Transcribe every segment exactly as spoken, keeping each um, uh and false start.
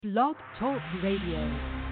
Blog Talk Radio.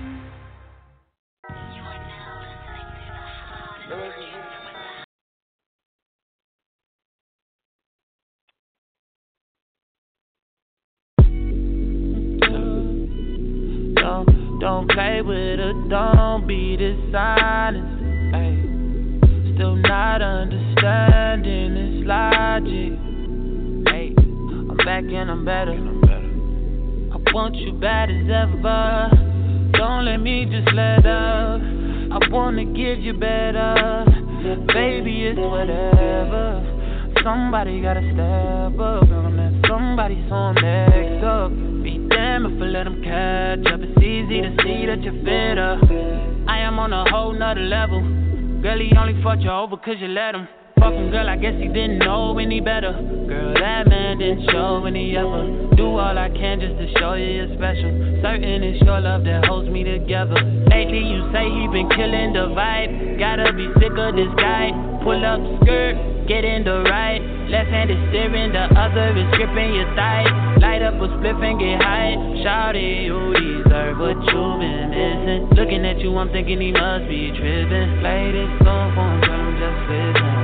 Don't, don't play with her, don't be dishonest. Ay, still not understanding this logic. Ay, I'm back and I'm better. I want you bad as ever. Don't let me just let up. I wanna give you better. Baby, it's whatever. Somebody gotta step up. I'm at somebody, so I'm next up. Be damn if I let them catch up. It's easy to see that you're fitter. I am on a whole nother level. Girl, he only fucked you over cause you let him. Fucking girl, I guess he didn't know any better. Girl, that man didn't show any ever. Do all I can just to show you you're special. Certain it's your love that holds me together. Lately you say he been killing the vibe. Gotta be sick of this guy. Pull up skirt, get in the right. Left hand is steering, the other is gripping your thigh. Light up a spliff and get high. Shawty, you deserve what you've been missing. Looking at you, I'm thinking he must be tripping. Play this song for him, tell him just listen.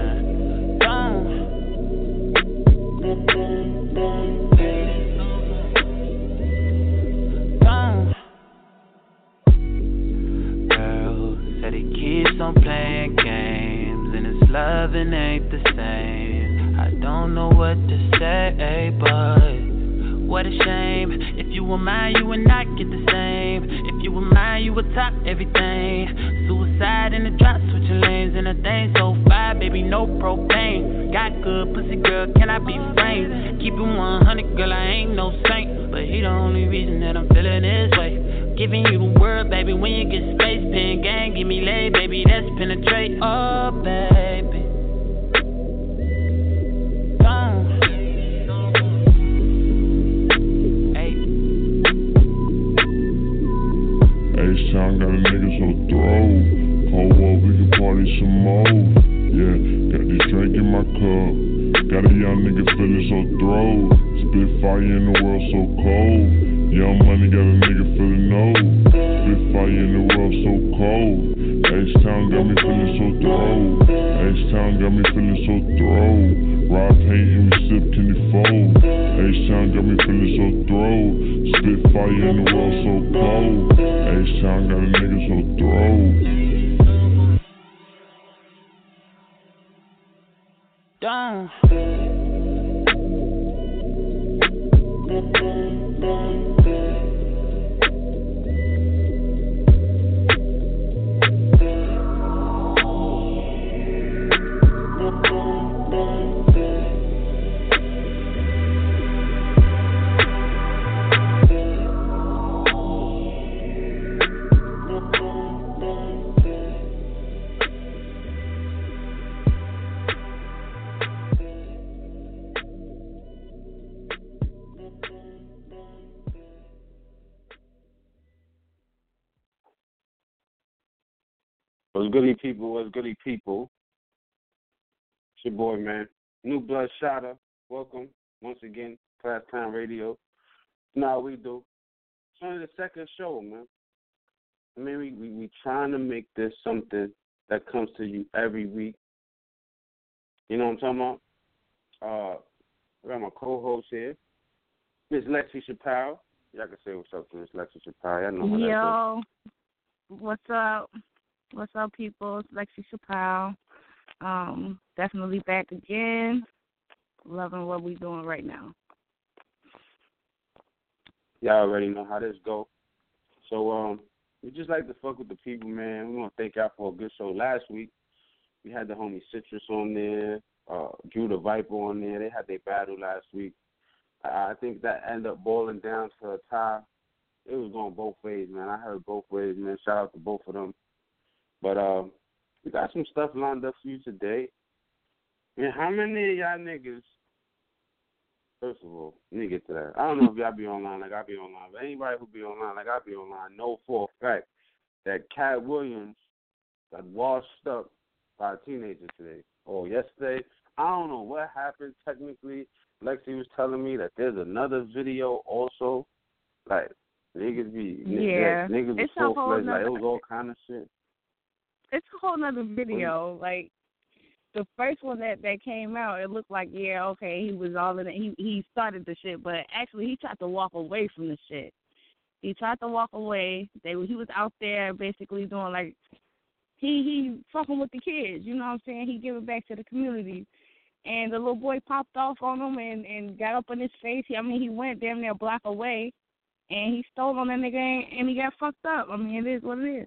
Girl said he keeps on playing games and his loving ain't the same. I don't know what to say, but what a shame. If you were mine, you would not get the same. If you were mine, you would top everything. Suicide in the drop, switching lanes and a thing so fire, baby, no propane. Got good pussy, girl, can I be framed? Keep it one hundred, girl, I ain't no saint, but he the only reason that I'm feeling this way. Giving you the word, baby, when you get space. Pen gang, give me lay, baby, that's penetrate. Oh, baby. H-Town got a nigga so throw. Hold up, we can party some more. Yeah, got this drink in my cup. Got a young nigga feeling so throw. Spit fire in the world so cold. Young money got a nigga feeling no. Spit fire in the world so cold. H-Town got me feeling so throw. H-Town got me feeling so throw. Ride paint and we sip candy fold. H-Town got me feeling so throw. Spit fire in the world so cold. H-Town got a nigga so throw. Down. What's goody people, what's goody people? It's your boy, man. New Blood Shotter. Welcome once again, Class Time Radio. Now we do. It's only the second show, man. I mean, we, we, we trying to make this something that comes to you every week. You know what I'm talking about? Uh, I got my co-host here, Miss Lexi Chappelle. Y'all can say what's up to Miss Lexi Chappelle. I know how Yo, what's up? What's up, people? It's Lexi Chappelle. Um, definitely back again. Loving what we're doing right now. Y'all already know how this go. So, um, we just like to fuck with the people, man. We want to thank y'all for a good show last week. We had the homie Citrus on there, uh, Drew the Viper on there. They had their battle last week. Uh, I think that ended up boiling down to a tie. It was going both ways, man. I heard both ways, man. Shout out to both of them. But uh, we got some stuff lined up for you today. Man, how many of y'all niggas, first of all, let me get to that. I don't know if y'all be online like I be online, but anybody who be online like I be online know for a fact that Cat Williams got washed up by a teenager today or yesterday. I don't know what happened technically. Lexi was telling me that there's another video also. Like, Niggas be Yeah. niggas, niggas It's was a so whole fledged, like nother, it was all kind of shit. it's a whole nother video. Like the first one that, that came out, it looked like, yeah, okay, he was all in it. He he started the shit, but actually he tried to walk away from the shit. He tried to walk away. They he was out there basically doing like he he fucking with the kids. You know what I'm saying? He giving back to the community. And the little boy popped off on him and, and got up in his face. He, I mean, he went damn near a block away, and he stole on that nigga, and, and he got fucked up. I mean, it is what it is.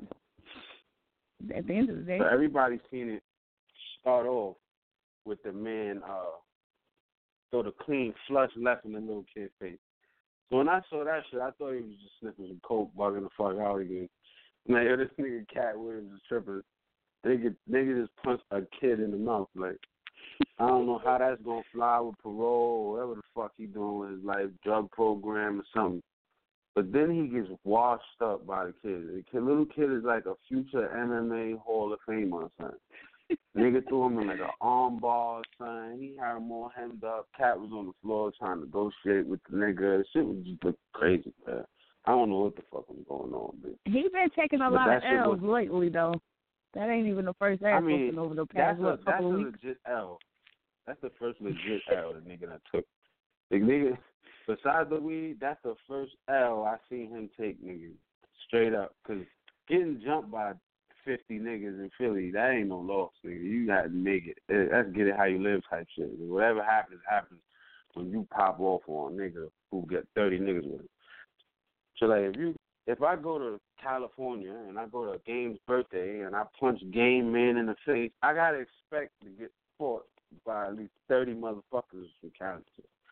At the end of the day. So everybody's seen it start off with the man uh, throw the clean flush left in the little kid's face. So when I saw that shit, I thought he was just sniffing some coke, bugging the fuck out again. Like, yo, this nigga Cat Williams is tripping. Nigga, nigga just punched a kid in the mouth. Like, I don't know how that's gonna fly with parole or whatever the fuck he doing with his life, drug program or something. But then he gets washed up by the kid. The kid, little kid is like a future M M A Hall of Famer, son. Nigga threw him in like an arm bar, son. He had him all hemmed up. Cat was on the floor trying to negotiate with the nigga. The shit was just look crazy, man. I don't know what the fuck was going on, man. He been taking a But lot of that shit L's was- lately, though. That ain't even the first ass I mean, whooping over the That's past a, what, that's couple a of weeks. legit L. That's the first legit L the nigga that took. The nigga, besides the weed, that's the first L I seen him take, nigga. Straight up. Because getting jumped by fifty niggas in Philly, that ain't no loss, nigga. You got to make it. That's get it how you live type shit. Whatever happens, happens when you pop off on a nigga who get thirty niggas with him. So, like, if you, if I go to California and I go to Game's birthday and I punch Game Man in the face, I got to expect to get fought by at least thirty motherfuckers from Cali.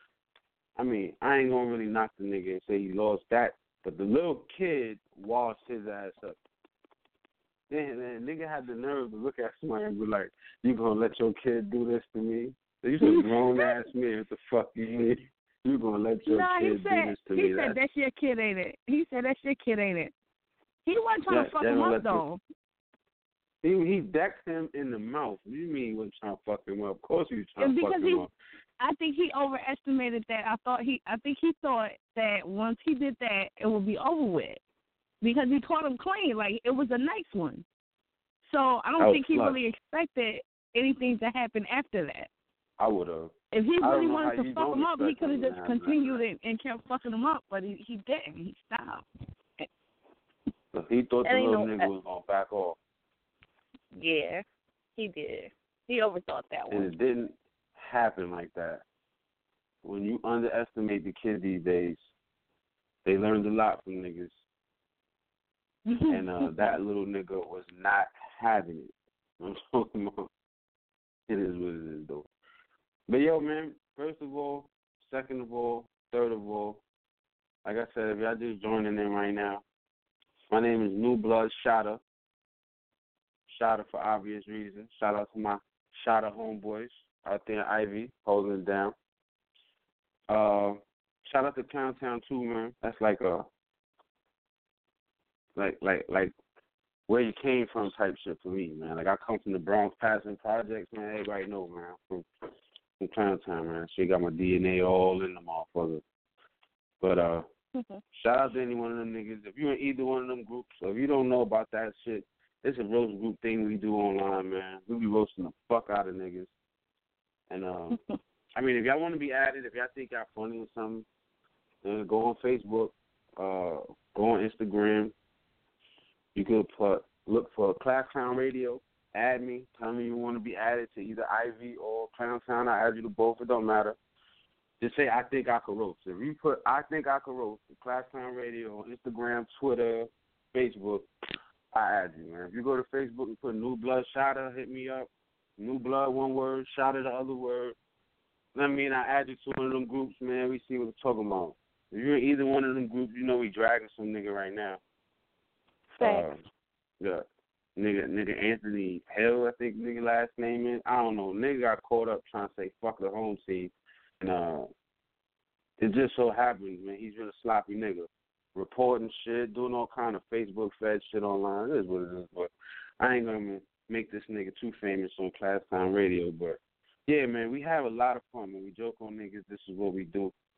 I mean, I ain't going to really knock the nigga and say he lost that, but the little kid washed his ass up. Then the nigga had the nerve to look at somebody and be like, you going to let your kid do this to me? So you a grown-ass man, what the fuck you mean? You going to let your nah, kid he said, do this to he me? said, That's, that's your kid, ain't it? He said, that's your kid, ain't it? He wasn't trying Yeah, to fuck they him don't up, let though. He he decked him in the mouth. What do you mean he wasn't trying to fuck him up? Of course he was trying And to fuck because him he, up. I think he overestimated that. I thought he, I think he thought that once he did that, it would be over with, because he caught him clean. Like, it was a nice one. So I don't That think he was really expected anything to happen after that. I would have. If he I don't really know wanted how to you fuck don't him up, he expect could have something just to happen continued and, and kept fucking him up. But he, he didn't. He stopped. So he thought That the ain't little no- nigga was gonna back off, Yeah, he did. He overthought that and one. it didn't happen like that. When you underestimate the kids these days, they learned a lot from niggas, and uh, that little nigga was not having it. I'm talking about. It is what it is, though. But yo, man, first of all, second of all, third of all, like I said, if y'all just joining in right now, my name is New Blood Shotta. Shotta for obvious reasons. Shout out to my Shotta homeboys out there in Ivy, holding it down. Uh, shout out to Clowntown too, man. That's like a like like like where you came from type shit for me, man. Like I come from the Bronx Passing Projects, man. Everybody know, man. From from Clowntown, man. She got my D N A all in the motherfucker. But uh, shout out to any one of them niggas. If you're in either one of them groups, or if you don't know about that shit, it's a roast group thing we do online, man. We be roasting the fuck out of niggas. And um, I mean, if y'all want to be added, if y'all think y'all funny or something, uh, go on Facebook, uh, go on Instagram. You could put look for Class Clown Radio. Add me. Tell me you want to be added to either Ivy or Clowntown. I add you to both. It don't matter. Just say I think I could roast. If you put I think I could roast, Class Clown Radio on Instagram, Twitter, Facebook, I add you, man. If you go to Facebook and put New Blood Shotta, hit me up. New Blood, one word, Shotta, the other word. I mean, I add you to one of them groups, man. We see what we're talking about. If you're in either one of them groups, you know we dragging some nigga right now. Uh, yeah. Nigga, nigga Anthony Hill, I think nigga last name is. I don't know. Nigga got caught up trying to say fuck the home team. And uh, it just so happens, man, he's been a sloppy nigga. Reporting shit, doing all kind of Facebook fed shit online. It is what it is. But I ain't going to make this nigga too famous on Class Time Radio. But, yeah, man, we have a lot of fun. When we joke on niggas, this is what we do.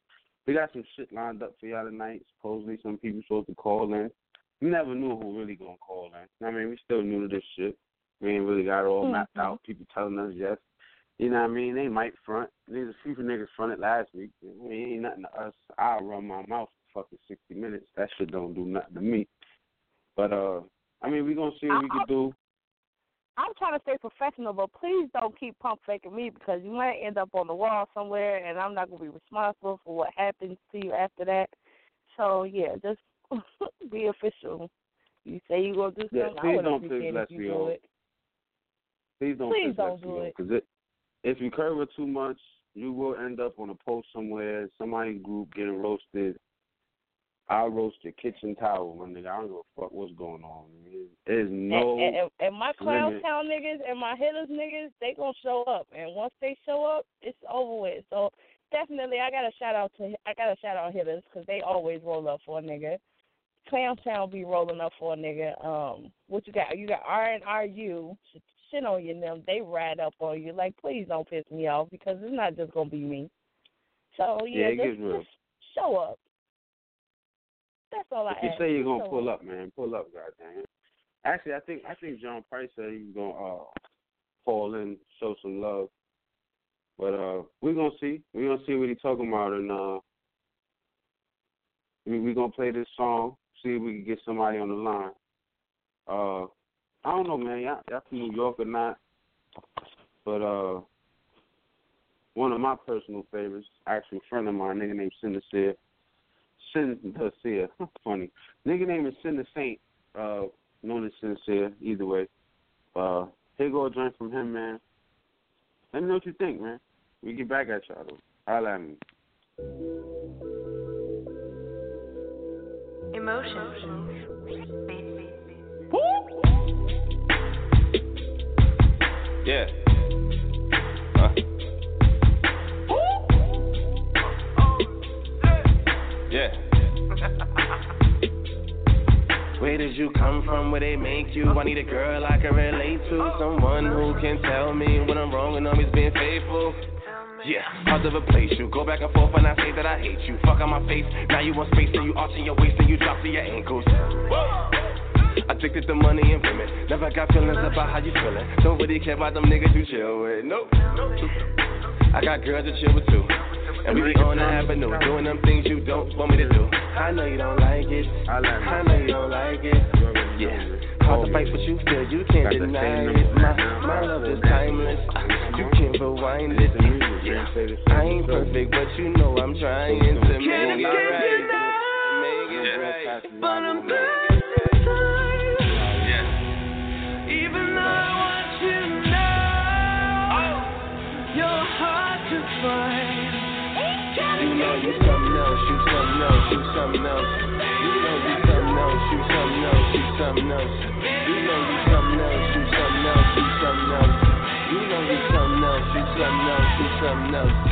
we got some shit lined up for y'all tonight. Supposedly some people supposed to call in. We never knew who really gonna call in. I mean, we still new to this shit. We ain't really got it all mm-hmm. mapped out. People telling us yes. You know what I mean? They might front. There's a few niggas fronted last week. I mean, ain't nothing to us. I'll run my mouth for fucking sixty minutes. That shit don't do nothing to me. But, uh, I mean, we gonna see what I, we can do. I'm trying to stay professional, but please don't keep pump faking me because you might end up on the wall somewhere, and I'm not going to be responsible for what happens to you after that. So, yeah, just be official. You say you're going to do yeah, something, please I don't would piss appreciate if you Leslie do off. it. Please don't please piss don't Leslie do off. it. Because it, if you curve her too much, you will end up on a post somewhere, somebody's group getting roasted. I'll roast your kitchen towel, my nigga. I don't give a fuck what's going on. There's no and, and, and my limit. Clownstown niggas and my hitters niggas, they gonna show up, and once they show up, it's over with. So definitely, I got to shout out to I got to shout out hitters because they always roll up for a nigga. Clownstown be rolling up for a nigga. Um, what you got? You got R and R U shit on you. Them they ride up on you. Like, please don't piss me off because it's not just gonna be me. So yeah, yeah just, just show up. That's all if I you ask. say you're gonna so pull up, man, pull up, goddamn it. Actually, I think I think John Price said he's gonna uh, call in, show some love. But uh, we're gonna see. We're gonna see what he's talking about, and uh, we we gonna play this song. See if we can get somebody on the line. Uh, I don't know, man. Y'all, y'all from New York or not? But uh, one of my personal favorites, actually a friend of mine, a nigga named Sincere. Sincere, funny. Nigga name is Cinder Saint, uh, known as Sincere, either way. Uh, here go a joint from him, man. Let me know what you think, man. We get back at y'all, though. Holla at me. Emotions. Yeah. Huh? Yeah. Where did you come from? Where they make you? I need a girl I can relate to. Someone who can tell me when I'm wrong and always being faithful. Yeah, hard to replace you. Go back and forth when I say that I hate you. Fuck on my face. Now you want space and you arching your waist and you drop to your ankles. Whoa. Addicted to money and women. Never got feelings about how you feeling. Don't really care about them niggas you chill with. Nope. I got girls to chill with too. And we be on the avenue, doing them things you don't want me to do. I know you don't like it. I know you don't like it. Yeah. Hard to fight, but you feel you can't deny it. My, my love is timeless. You can't rewind it. Yeah. I ain't perfect, but you know I'm trying to make it right. Make it right. But I'm begging time. Yeah. Even though I want you now, you're hard to find. You know you something else, you something else, you something else. You know you something else, you something else, you something else. You know you something else, you something else, you something else. You know you something else, you something else, you something else.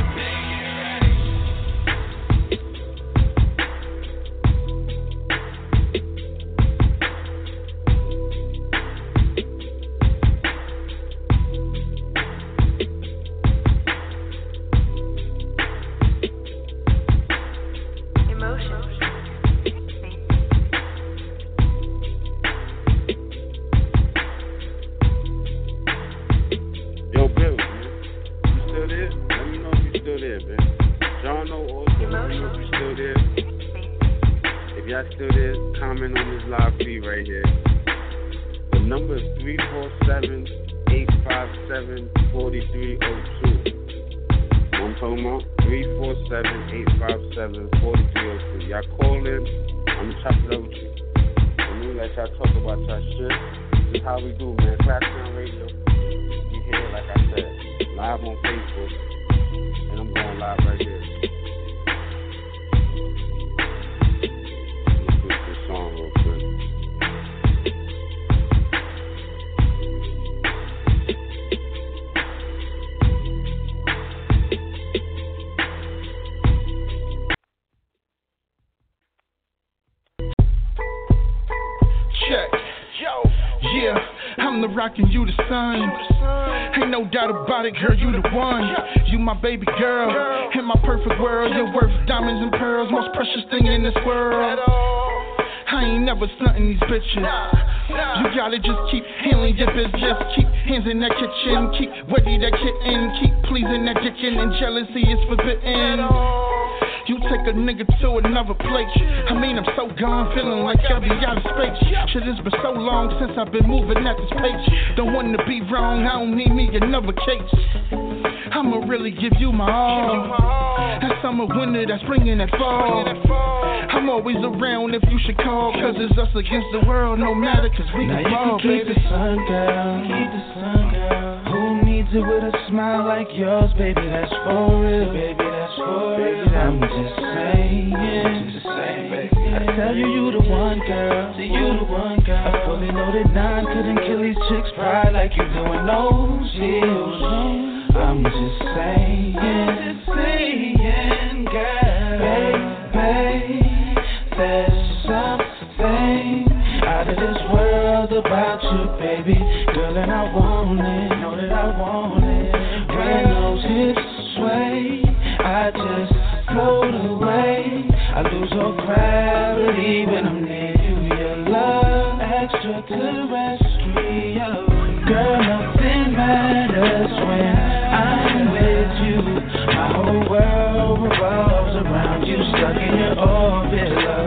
Yeah, I'm the rock and you the sun. Ain't no doubt about it, girl, you the one. You my baby girl, in my perfect world. You're worth diamonds and pearls, most precious thing in this world. I ain't never stunting these bitches. You gotta just keep handling your business. Keep hands in that kitchen, keep wetty that kitten, keep pleasing that dickin', and jealousy is forbidden. You take a nigga to another place. I mean, I'm so gone, feeling like I'll be out of space. Shit, it's been so long since I've been moving at this pace. Don't want to be wrong, I don't need me another case. I'ma really give you my all. That summer, winter, that spring, and that fall. I'm always around if you should call, cause it's us against the world, no matter, cause we now can ball, you can keep baby. the sun, girl. Keep the sun, girl. Who needs it with a smile like yours, baby? That's for real, baby. That's for real. I'm just saying, just saying, baby. I tell you, you the one, girl. See, you the one, girl. I fully loaded nine couldn't kill these chicks' pride like you doing those heels. I'm just saying, just saying, girl, baby. There's something out of this world about you, baby. Girl, and I want it, know that I want it. When those hips sway, I just float away. I lose all gravity when I'm near you. Your love extraterrestrial. Girl, nothing matters when I'm with you. My whole world revolves around you, stuck in your orbit, love.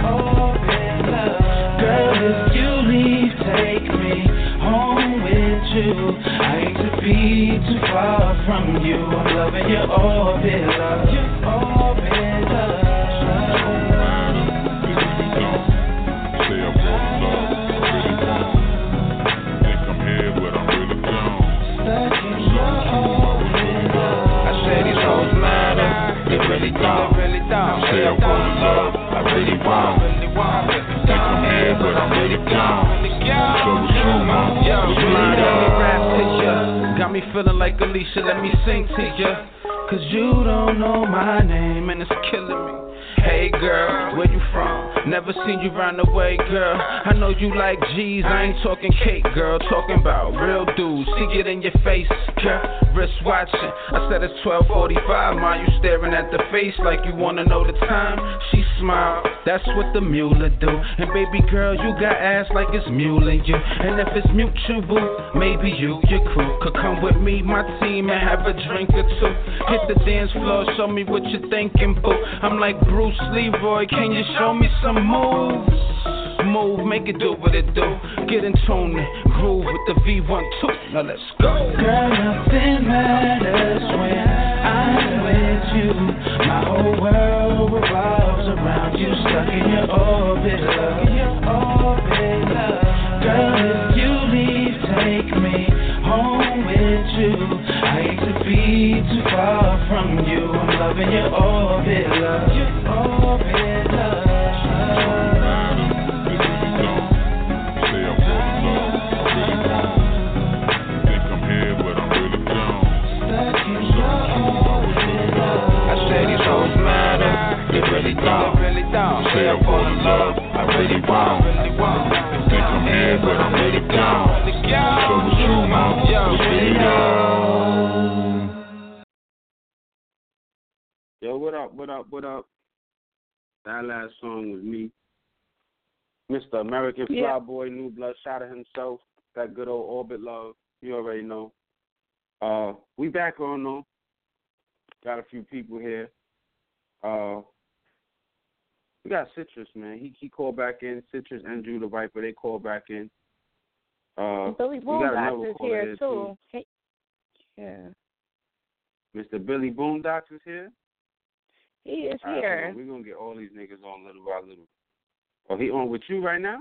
Girl, if you leave, take me home with you. I hate to be too far from you. I'm loving your orbit, love. Your orbit, love. Say I'm falling love, I really won't. Think I'm here, but I'm really gone. Stuck in your orbit, love. I say these hoes matter, they really don't. Say I'm falling love, I really won't. Think I'm here, but I'm really gone. So it's true, man. Yo, It's slide really on me, gone. rap picture. Got me feeling like Alicia, let me sing to ya. Cause you don't know my name and it's killing me. Hey girl, where you from? Never seen you round the way, girl. I know you like G's, I ain't talking cake, girl. Talking about real dudes, see it in your face, girl. Wrist watching, I said it's twelve forty-five, ma. You staring at the face like you wanna know the time. She smiled, that's what the mule do. And baby girl, you got ass like it's muling you. And if it's mutual, maybe you, your crew could come with me, my team, and have a drink or two. Hit the dance floor, show me what you're thinking, boo. I'm like Bruce Leroy, can you show me some moves? Move, make it do what it do. Get in tune and groove with the V one two. Now let's go. Girl, nothing matters when I'm with you. My whole world revolves around you. Stuck in your orbit, love. Your orbit, love. Girl, if you leave, take me home with you. I hate to be too far from you. I'm loving your orbit, love. Your orbit, love. Really don't, really don't. Say I'm falling in love, I really won't. Think I'm here, but I'm really gone. So it's true, man. It's really gone. Yo, what up, what up, what up? That last song was me. Mister American Yeah. Flyboy, New Blood, shot at himself. That good old Orbit Love. You already know. Uh, we back on though. Got a few people here. Uh, we got Citrus, man. He he called back in. Citrus and Drew the Viper, they called back in. Uh, Billy we got another Boondocks is caller here here, too. Hey. Yeah, Mister Billy Boondocks is here. he is All right, here. hold on. We're going to get all these niggas on little by little. Oh, he on with you right now?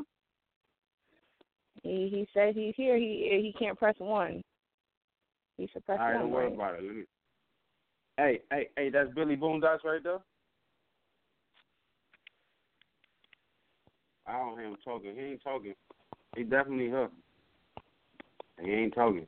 He he said he's here. He he can't press one. He should press All right, one. don't worry Right? about it. Let me... Hey, hey, hey, that's Billy Boondocks right there? I don't hear him talking. He ain't talking. He definitely her. He ain't talking.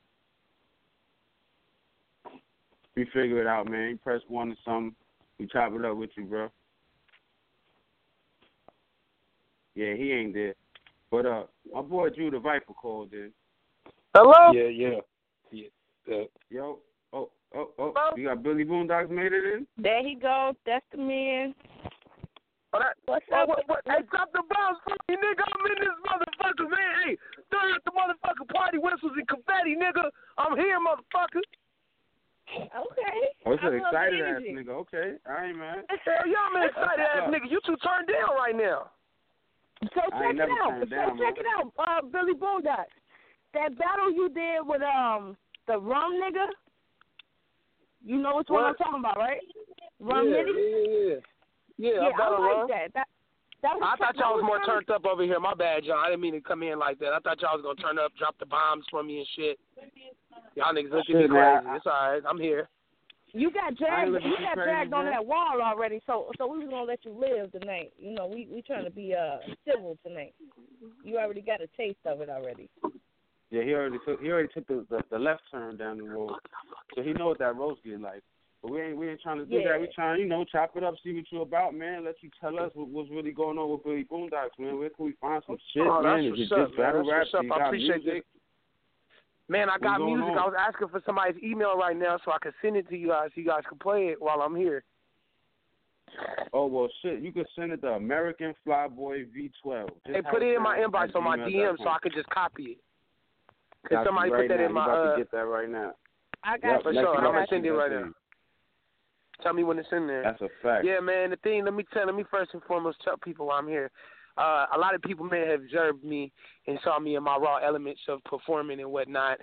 We figure it out, man. You press one or something. We chop it up with you, bro. Yeah, he ain't there. But uh, my boy Drew the Viper called in. Hello? Yeah, yeah. yeah. Uh, Yo, oh, oh, oh, you got Billy Boondocks made it in? There he goes. That's the man. Oh, that, What's oh, up? what, what, hey, drop the bombs for me, nigga. I'm in this motherfucker, man. Hey, throw out the motherfucking party whistles and confetti, nigga. I'm here, motherfucker. Okay. Oh, it's I an love the excited ass energy. nigga. Okay, I ain't mad. Hell, y'all man excited ass nigga. You two turned down right now. So I check ain't it never out. turned So down, check man. it out, uh, Billy Boondocks. That battle you did with um the rum nigga. You know which one What? I'm talking about, right? Rum yeah, nigga. yeah, yeah, yeah. Yeah, Yeah, I battle I like run. that. That that was. I thought that y'all was more really- turned up over here. My bad, y'all. I didn't mean to come in like that. I thought y'all was gonna turn up, drop the bombs for me and shit. Y'all niggas looking at me Shit, man, crazy. I- It's all right. I'm here. You got I ain't dragged. looking You too got crazy, dragged on man. that wall already. So so we was gonna let you live tonight. You know, we we trying to be uh civil tonight. You already got a taste of it already. Yeah, he already took he already took the, the, the left turn down the road, so he know what that road's getting like. But we ain't we ain't trying to do Yeah. that. We trying, you know, chop it up, see what you about, man. Let you tell us what, what's really going on with Billy Boondocks, man. Where can we find some shit, Oh, man? that's Is it what's up, just man. battle That's rap? what's up. You I got appreciate music? Man, I got What's going music. on? I was asking for somebody's email right now so I could send it to you guys so you guys can play it while I'm here. Oh well, shit. You can send it to American Flyboy V twelve. Just Hey, have put it in my sent inbox at on my gmail D M dot com. so I could just copy it. Could Got you somebody right put that now. in my You about uh, to get that right now. I got Yep, for you. let sure. you I'm know gonna that send it you right got now. you. Tell me when it's in there. That's a fact. Yeah, man. The thing, let me tell, let me first and foremost tell people why I'm here. Uh, a lot of people may have observed me and saw me in my raw elements of performing and whatnot,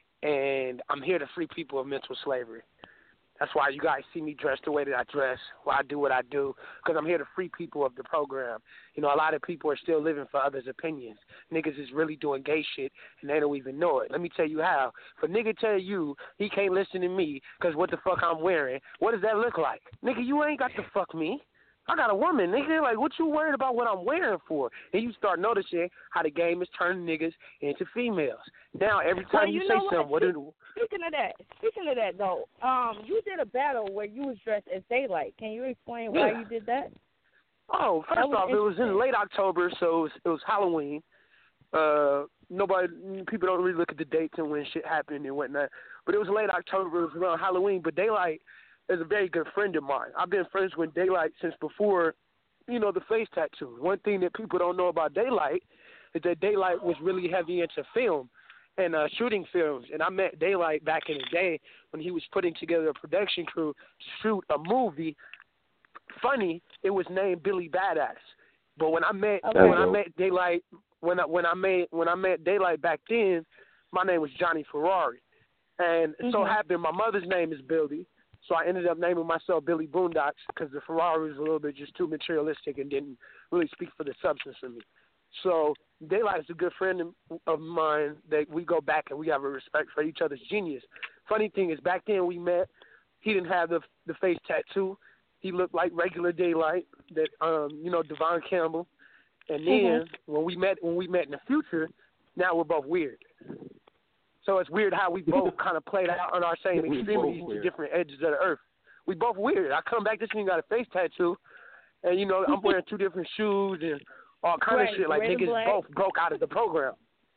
and I'm here to free people of mental slavery. That's why you guys see me dressed the way that I dress, why I do what I do, because I'm here to free people of the program. You know, a lot of people are still living for others' opinions. Niggas is really doing gay shit, and they don't even know it. Let me tell you how. If a nigga tell you he can't listen to me because what the fuck I'm wearing, what does that look like? Nigga, you ain't got to fuck me. I got a woman, nigga. Like, what you worried about what I'm wearing for? And you start noticing how the game is turning niggas into females. Now, every time Well, you, you say know what? something, what Speak- do Speaking of that, speaking of that though, um, you did a battle where you was dressed as Daylight. Can you explain why Yeah. you did that? Oh, first That was off, it was in interesting. late October, so it was, it was Halloween. Uh, nobody, people don't really look at the dates and when shit happened and whatnot. But it was late October. It was around Halloween. But Daylight is a very good friend of mine. I've been friends with Daylight since before, you know, the face tattoo. One thing that people don't know about Daylight is that Daylight was really heavy into film and uh, shooting films. And I met Daylight back in the day when he was putting together a production crew to shoot a movie. Funny, it was named Billy Badass. But when I met Okay. when I met Daylight when I when I made when I met Daylight back then, my name was Johnny Ferrari. And it so Mhm. happened my mother's name is Billy. So I ended up naming myself Billy Boondocks because the Ferrari was a little bit just too materialistic and didn't really speak for the substance of me. So Daylight is a good friend of mine that we go back and we have a respect for each other's genius. Funny thing is, back then we met, he didn't have the the face tattoo. He looked like regular Daylight, that um, you know, Devon Campbell. And then Mhm. when we met when we met in the future, now we're both weird. So it's weird how we both kind of played out on our same We both extremities to weird. different edges of the earth. We both weird. I come back, this nigga got a face tattoo, and you know I'm wearing two different shoes and all kind Right, of shit. Like red and niggas black. both broke out of the program.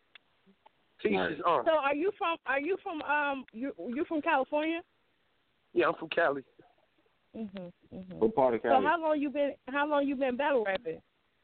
Jesus, um, So are you from? Are you from? Um, you you from California? yeah, I'm from Cali. Mhm. Mhm. What part of So Cali? how long you been? How long you been battle rapping?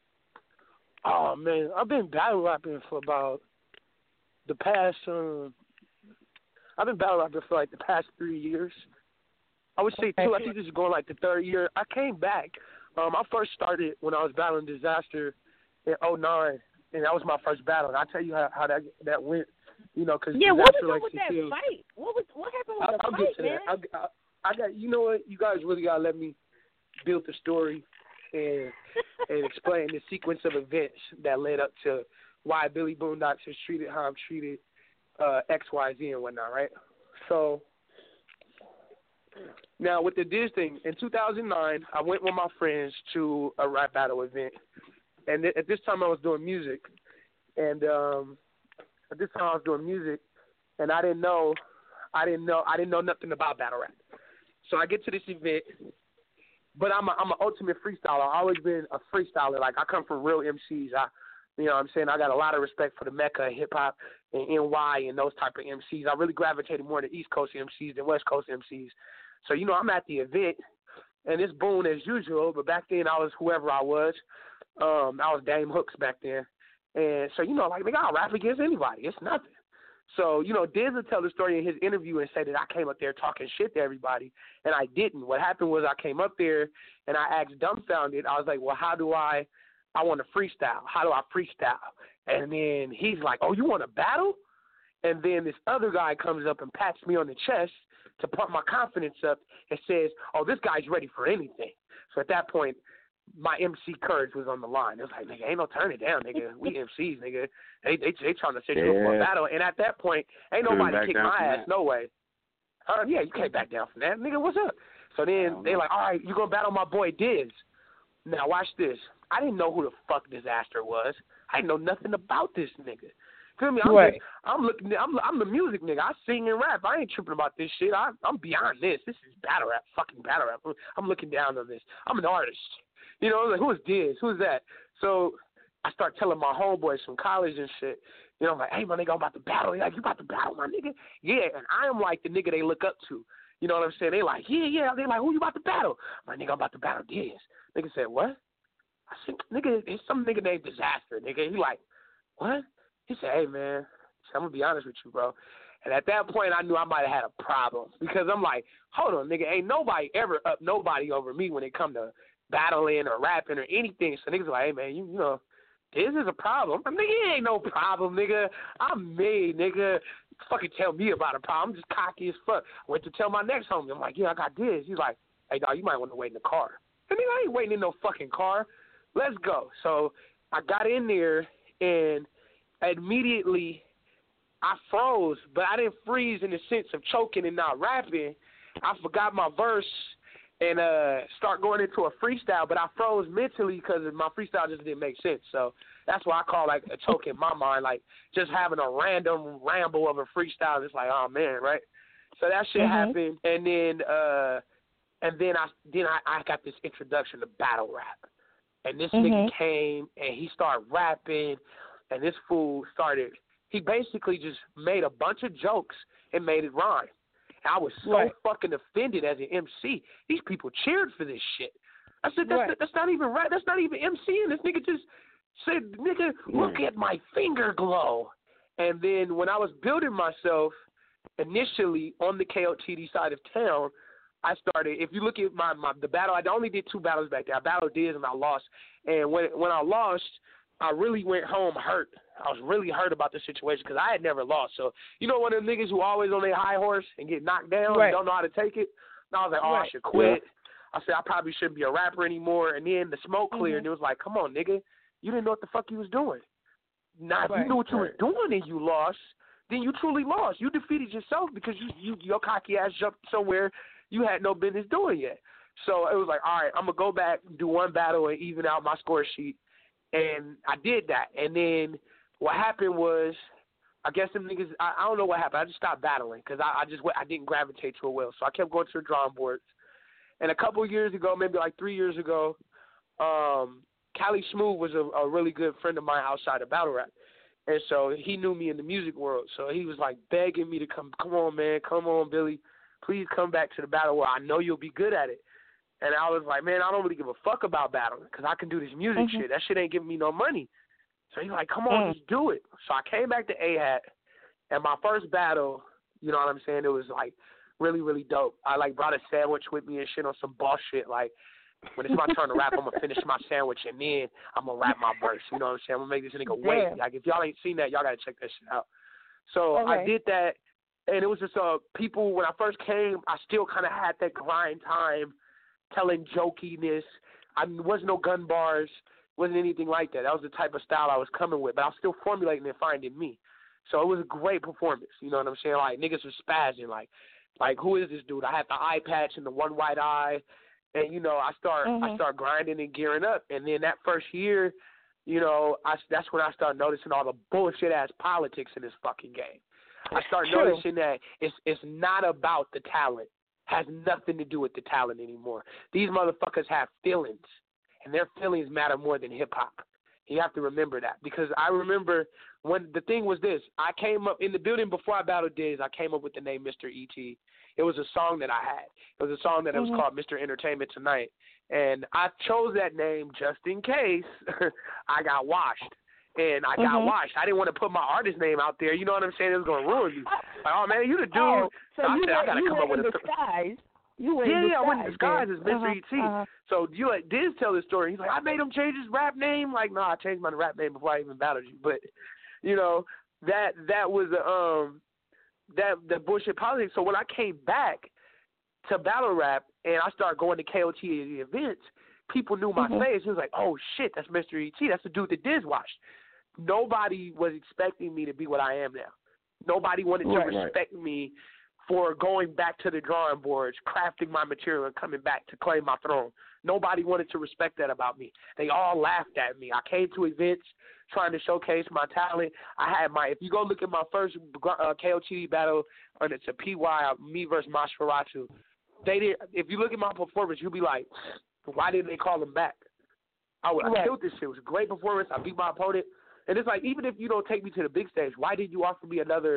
Oh man, I've been battle rapping for about the past. Um, I've been battle rapping for like the past three years. I would say two. I think this is going like the third year. I came back. Um, I first started when I was battling Disaster in oh nine, and that was my first battle. And I'll tell you how, how that that went. You know, because Yeah, what Disaster was up likes with to that kill. fight? What was what happened with I'll, the I'll fight, get to man? that. I, I, I got. You know what? You guys really gotta let me build the story and and explain the sequence of events that led up to why Billy Boondocks is treated how I'm treated, uh, X, Y, Z, and whatnot. Right. So now with the Diz thing, in two thousand nine, I went with my friends to a rap battle event, and th- at this time I was doing music, and um, at this time I was doing music, and I didn't know, I didn't know, I didn't know nothing about battle rap. So I get to this event, but I'm a, I'm an ultimate freestyler. I've always been a freestyler. Like I come from real M Cs. I You know what I'm saying? I got a lot of respect for the Mecca of hip-hop and N Y and those type of M Cs. I really gravitated more to East Coast M Cs than West Coast M Cs. So, you know, I'm at the event, and it's boom as usual, but back then I was whoever I was. Um, I was Dame Hooks back then. And so, you know, like, nigga, I'll rap against anybody. It's nothing. So, you know, Diz will tell the story in his interview and say that I came up there talking shit to everybody, and I didn't. What happened was I came up there, and I asked dumbfounded. I was like, well, how do I – I want to freestyle. How do I freestyle? And then he's like, oh, you want to battle? And then this other guy comes up and pats me on the chest to pump my confidence up and says, oh, this guy's ready for anything. So at that point, my M C courage was on the line. It was like, nigga, ain't no turn it down, nigga. We M Cs, nigga. They they, they trying to set you up for a battle. And at that point, ain't nobody kick my ass, that. No way. Uh, yeah, you can't back down from that. Nigga, what's up? So then they like, all right, you going to battle my boy Diz. Now, watch this. I didn't know who the fuck Disaster was. I didn't know nothing about this nigga. Feel me? I'm, right. just, I'm looking. I'm I'm the music nigga. I sing and rap. I ain't tripping about this shit. I, I'm beyond this. This is battle rap, fucking battle rap. I'm looking down on this. I'm an artist. You know, like, who is Diz? Who is that? So I start telling my homeboys from college and shit. You know, I'm like, hey, my nigga, I'm about to battle. They're like, you about to battle, my nigga? Yeah, and I am like the nigga they look up to. You know what I'm saying? They like, yeah, yeah. They like, who you about to battle? My nigga, I'm about to battle Diz. Nigga said, what? I said, nigga, it's some nigga named Disaster, nigga. He like, what? He said, hey, man, I'm going to be honest with you, bro. And at that point, I knew I might have had a problem because I'm like, hold on, nigga, ain't nobody ever up nobody over me when it come to battling or rapping or anything. So niggas like, hey, man, you, you know, this is a problem. I'm nigga, it ain't no problem, nigga. I'm made, nigga. Fucking tell me about a problem. I'm just cocky as fuck. I went to tell my next homie. I'm like, yeah, I got this. He's like, hey, dog, you might want to wait in the car. I mean, I ain't waiting in no fucking car. Let's go. So I got in there, and immediately I froze, but I didn't freeze in the sense of choking and not rapping. I forgot my verse and uh, start going into a freestyle, but I froze mentally because my freestyle just didn't make sense. So that's why I call like a choke in my mind, like just having a random ramble of a freestyle. It's like, oh man, right? So that shit mm-hmm. happened, and then uh, and then I then I, I got this introduction to battle rap, and this mm-hmm. nigga came and he started rapping, and this fool started. He basically just made a bunch of jokes and made it rhyme. I was so right. fucking offended as an M C. These people cheered for this shit. I said, that's, right. that's not even right. That's not even MCing. This nigga just said, nigga, look at my finger glow. And then when I was building myself initially on the K O T D side of town, I started, if you look at my, my the battle, I only did two battles back there. I battled Diz and I lost. And when when I lost, I really went home hurt. I was really hurt about the situation because I had never lost. So, you know one of them niggas who always on their high horse and get knocked down right. and don't know how to take it? And I was like, oh, right. I should quit. Yeah. I said, I probably shouldn't be a rapper anymore. And then the smoke cleared, mm-hmm. and it was like, come on, nigga. You didn't know what the fuck you was doing. Now, if right. you knew what you right. was doing and you lost, then you truly lost. You defeated yourself because you, you your cocky ass jumped somewhere you had no business doing yet. So it was like, all right, I'm going to go back, do one battle, and even out my score sheet. And I did that. And then what happened was, I guess them niggas, I, I don't know what happened. I just stopped battling because I, I just I didn't gravitate to it well. So I kept going to the drawing boards. And a couple of years ago, maybe like three years ago, um, Cali Smooth was a, a really good friend of mine outside of battle rap. And so he knew me in the music world. So he was like begging me to come, come on, man, come on, Billy. Please come back to the battle world. I know you'll be good at it. And I was like, man, I don't really give a fuck about battling because I can do this music mm-hmm. shit. That shit ain't giving me no money. So he's like, come on, mm. just do it. So I came back to A-Hat, and my first battle, you know what I'm saying, it was, like, really, really dope. I, like, brought a sandwich with me and shit on some boss shit. Like, when it's my turn to rap, I'm going to finish my sandwich, and then I'm going to rap my verse. You know what I'm saying? I'm going to make this nigga wait. Yeah. Like, if y'all ain't seen that, y'all got to check that shit out. So okay. I did that, and it was just uh, people, when I first came, I still kind of had that grind time, telling jokiness. I wasn't no gun bars. Wasn't anything like that. That was the type of style I was coming with, but I was still formulating and finding me. So it was a great performance. You know what I'm saying? Like, niggas was spazzing. Like, like who is this dude? I had the eye patch and the one white eye, and, you know, I start mm-hmm. I start grinding and gearing up. And then that first year, you know, I, that's when I started noticing all the bullshit-ass politics in this fucking game. I started True. noticing that it's it's not about the talent. Has nothing to do with the talent anymore. These motherfuckers have feelings. And their feelings matter more than hip-hop. You have to remember that because I remember when the thing was this. I came up in the building before I battled Diz. I came up with the name Mister E T. It was a song that I had. It was a song that mm-hmm. it was called Mister Entertainment Tonight. And I chose that name just in case I got washed. And I got mm-hmm. washed. I didn't want to put my artist name out there. You know what I'm saying? It was going to ruin me. Like, oh, man, you the dude. Oh, so, so I you said, were, I got to come up with a disguise. You were yeah, in yeah, I went in disguise then. as Mister Uh-huh, E T. uh-huh. So you like Diz tell this story. He's like, I made him change his rap name. Like, no, nah, I changed my rap name before I even battled you. But you know that that was a, um that the bullshit politics. So when I came back to battle rap and I started going to K O T events, people knew my mm-hmm. face. It was like, oh shit, that's Mister E T. That's the dude that Diz watched. Nobody was expecting me to be what I am now. Nobody wanted to right, respect right. me for going back to the drawing boards, crafting my material, and coming back to claim my throne. Nobody wanted to respect that about me. They all laughed at me. I came to events trying to showcase my talent. I had my, if you go look at my first uh, K O T D battle, and it's a P Y, me versus Nosferatu, they did. If you look at my performance, you'll be like, why didn't they call him back? I, I right. killed this shit. It was a great performance. I beat my opponent. And it's like, even if you don't take me to the big stage, why did you offer me another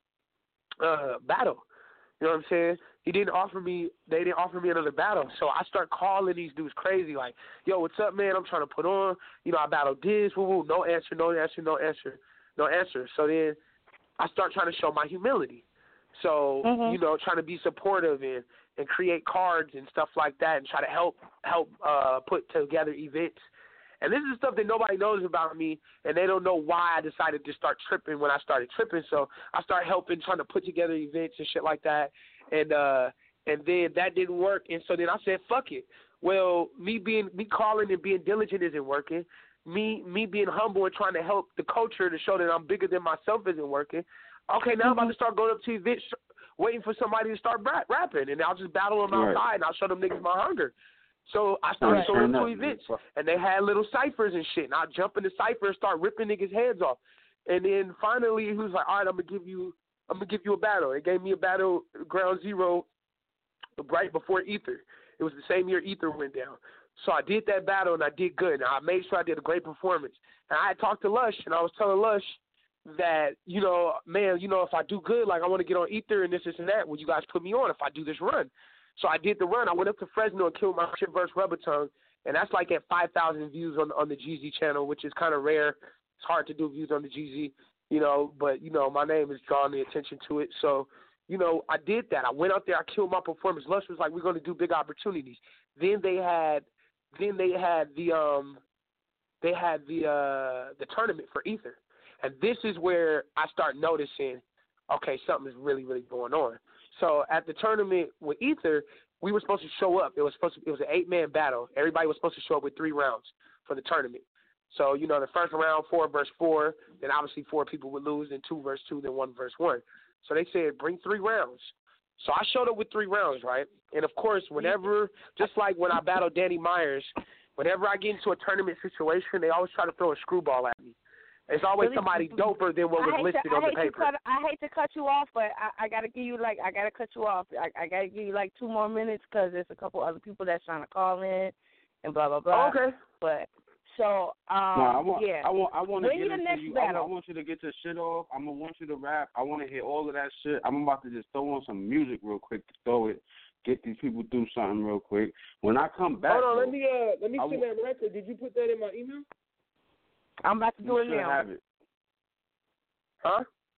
uh, battle? You know what I'm saying? He didn't offer me, they didn't offer me another battle. So I start calling these dudes crazy, like, yo, what's up, man? I'm trying to put on. You know, I battled this, woo, woo, no answer, no answer, no answer, no answer. So then I start trying to show my humility. So, mm-hmm. you know, trying to be supportive and, and create cards and stuff like that and try to help help uh, put together events. And this is stuff that nobody knows about me, and they don't know why I decided to start tripping when I started tripping. So I started helping, trying to put together events and shit like that. And uh, and then that didn't work. And so then I said, fuck it. Well, me being me calling and being diligent isn't working. Me me being humble and trying to help the culture to show that I'm bigger than myself isn't working. Okay, now mm-hmm. I'm about to start going up to events, waiting for somebody to start rap, rapping, and I'll just battle them outside, right. and I'll show them niggas my hunger. So I started right. showing up to events, and they had little ciphers and shit, and I'd jump in the cipher and start ripping niggas' heads off. And then finally, he was like, all right, I'm going to give you I'm gonna give you a battle. They gave me a battle, Ground Zero, right before Ether. It was the same year Ether went down. So I did that battle, and I did good. And I made sure I did a great performance. And I had talked to Lush, and I was telling Lush that, you know, man, you know, if I do good, like I want to get on Ether and this, this, and that, will you guys put me on if I do this run? So I did the run. I went up to Fresno and killed my shit versus Rubber Tongue, and that's like at five thousand views on on the G Z channel, which is kind of rare. It's hard to do views on the G Z, you know, but, you know, my name is drawing the attention to it. So, you know, I did that. I went out there. I killed my performance. Lush was like, we're going to do big opportunities. Then they had then they had the um they had the uh, the tournament for Ether. And this is where I start noticing, okay, something is really, really going on. So at the tournament with Ether, we were supposed to show up. It was supposed to, it was an eight-man battle. Everybody was supposed to show up with three rounds for the tournament. So, you know, the first round, four versus four, then obviously four people would lose, then two versus two, then one versus one. So they said, bring three rounds. So I showed up with three rounds, right? And, of course, whenever, just like when I battled Danny Myers, whenever I get into a tournament situation, they always try to throw a screwball at me. It's always somebody doper than what was listed to, on the paper. Cut, I hate to cut you off, but I, I got to give you, like, I got to cut you off. I, I got to give you, like, two more minutes because there's a couple other people that's trying to call in and blah, blah, blah. Oh, okay. But, so, um, no, I want, yeah. I want, I want to when get the into next you. battle? I, I want you to get your shit off. I'm going to want you to rap. I want to hear all of that shit. I'm about to just throw on some music real quick to throw it, get these people through something real quick. When I come back. Hold on, though, let me, uh, let me I send w- that record. Did you put that in my email? I'm about to do you it now. Have it. Huh?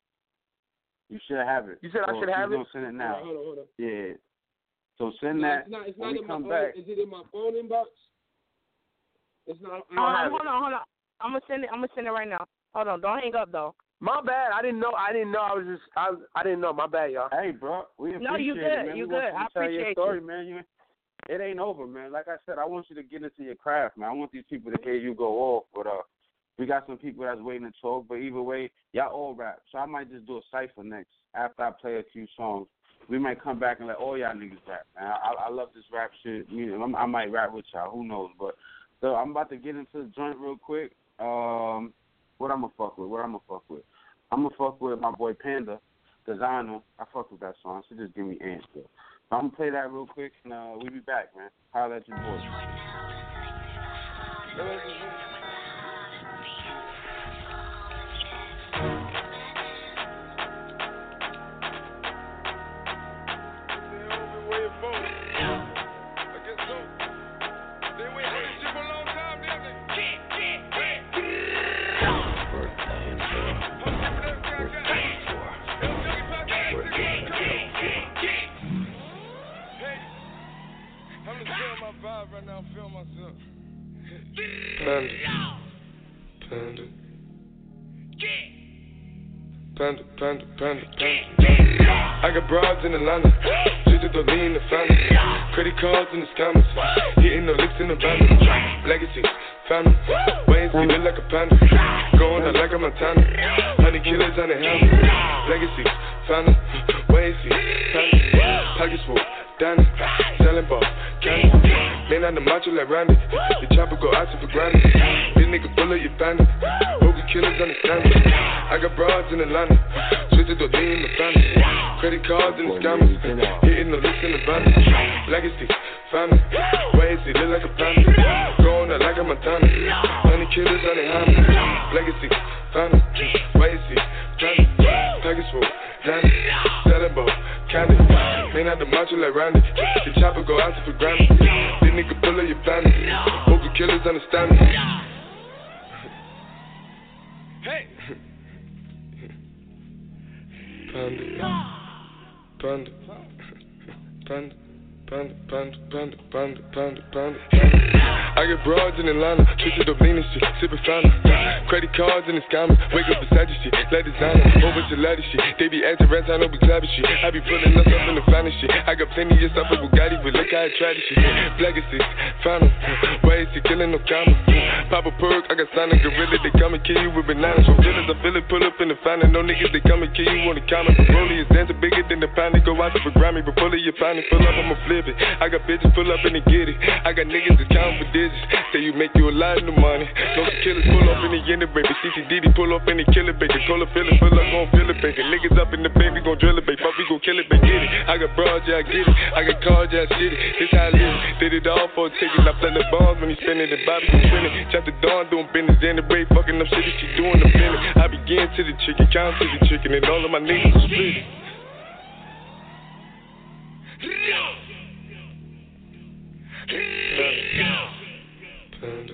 You should have it. You said so I should have it? Gonna send it now. Hold on, hold on. Yeah. So send no, that. It's not, it's when not we in come my back. phone. Is it in my phone inbox? It's not. I don't Um, have hold it. on, hold on. I'm gonna send it. I'm gonna send it right now. Hold on. Don't hang up though. My bad. I didn't know. I didn't know. I was just. I. I didn't know. My bad, y'all. Hey, bro. We appreciate No, you it, good. man. You we want good. you to I tell appreciate your story, you. man. You, it ain't over, man. Like I said, I want you to get into your craft, man. I want these people to hear you go off, but uh, we got some people that's waiting to talk. But either way, y'all all rap, so I might just do a cipher next after I play a few songs. We might come back and let all y'all niggas rap, man. I, I love this rap shit. You know, I'm, I might rap with y'all. Who knows? But so I'm about to get into the joint real quick. Um, what I'm gonna fuck with? What I'm gonna fuck with? I'm gonna fuck with my boy Panda, Designer. I fuck with that song. So just give me ants though. So I'm gonna play that real quick, and uh, we be back, man. Holla at your boy. Panda, panda, panda, panda, panda. I got broads in Atlanta, just to lean the family. Credit cards in the scammers, hitting the licks in the band. Legacy, family, ways we look like a panda. Going out like a Montana, honey killers on the helmet. Legacy, family, ways we family. Pockets full, Danny, selling ball, candy. Man on the macho like Randy, the chopper go out to for granted. This nigga full of your bandit, Hogan killers understand it. I got broads in Atlanta, switch it to lean the family. Credit cards in the scammers, hitting the list in the van. Legacy, family, ways he look like a panda. Going out like a Montana, honey killers on the hammer. Legacy, family, ways he family. Package full, Danny, selling ball, candy. Man out the macho like Randy, the chopper go out to for granted. This nigga full of your bandit, Hogan killers understand me. Hey. Panda, panda, panda, panda, panda, panda, panda, panda, panda. I get broads in Atlanta, twisted up lean and shit, sippin' fountain. Credit cards in the scammers, wake up beside your shit, like designer, whole bunch of ladder shit. They be acting rats, I know we clapping shit. I be pulling us up in the finest shit. I got plenty of stuff with Bugatti, but look how I try this shit. Legacy, fountain, why is he killing no comma? Pop a perk, I got signed a gorilla, they come and kill you with bananas. From villains, I feel it, pull up in the fountain. No niggas, they come and kill you on the comment. The rollie is dancing bigger than the pound. They go out to for Grammy, but pull it, you find it, pull up, I'ma flip it. I got bitches, pull up and they get it. I got niggas that count for digits. Say you make you a lot of money. No killers pull up in the end of baby. C C D D pull up in the killer baby. Cola fill it, fill up, gon' fill it baby. Niggas up in the baby, gon' drill it baby. Fuck, we gon' kill it baby. Get it. I got broads, yeah I get it. I got cars, yeah I shit it. This how I live it. Did it all for a ticket. I play the bombs when he spinning the Bobby can spin it. Chop the dawn doing business. And the break fucking up shit that she doing the minute. I begin to the chicken, count to the chicken, and all of my niggas are split. Panda,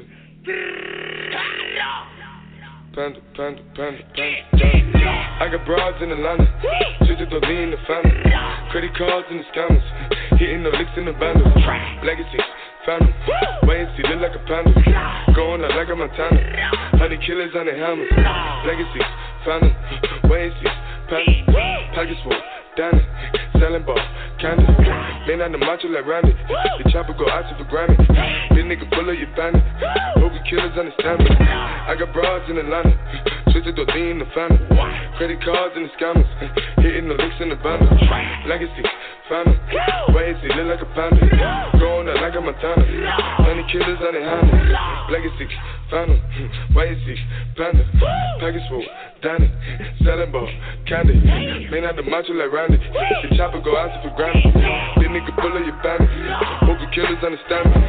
panda, panda, panda, panda. I got broads in Atlanta, just to lean the family. Credit cards in the scammers, hitting the licks in the bundles. Legacy, family, ways he look like a panda. Going out like a Montana, honey killers on the helmet. Legacy, family, ways he panda. Package full, Danny, selling ball, candy. Man on the macho like Randy, the chopper go out to for Grammy. This nigga full of your bandit, Hogan killers understand me. I got broads in Atlanta, switch it to lean the family. Credit cards in the scammers, hitting the licks in the bundle. Legacy, family, ways he look like a panda. Going out like a Montana, honey killers on the handle. Legacy, family, ways he panda. Package full, Danny, selling ball, candy. Man out the macho like Randy, the chopper go out to for Grammy. This nigga full of your bandit, Hogan killers understand me.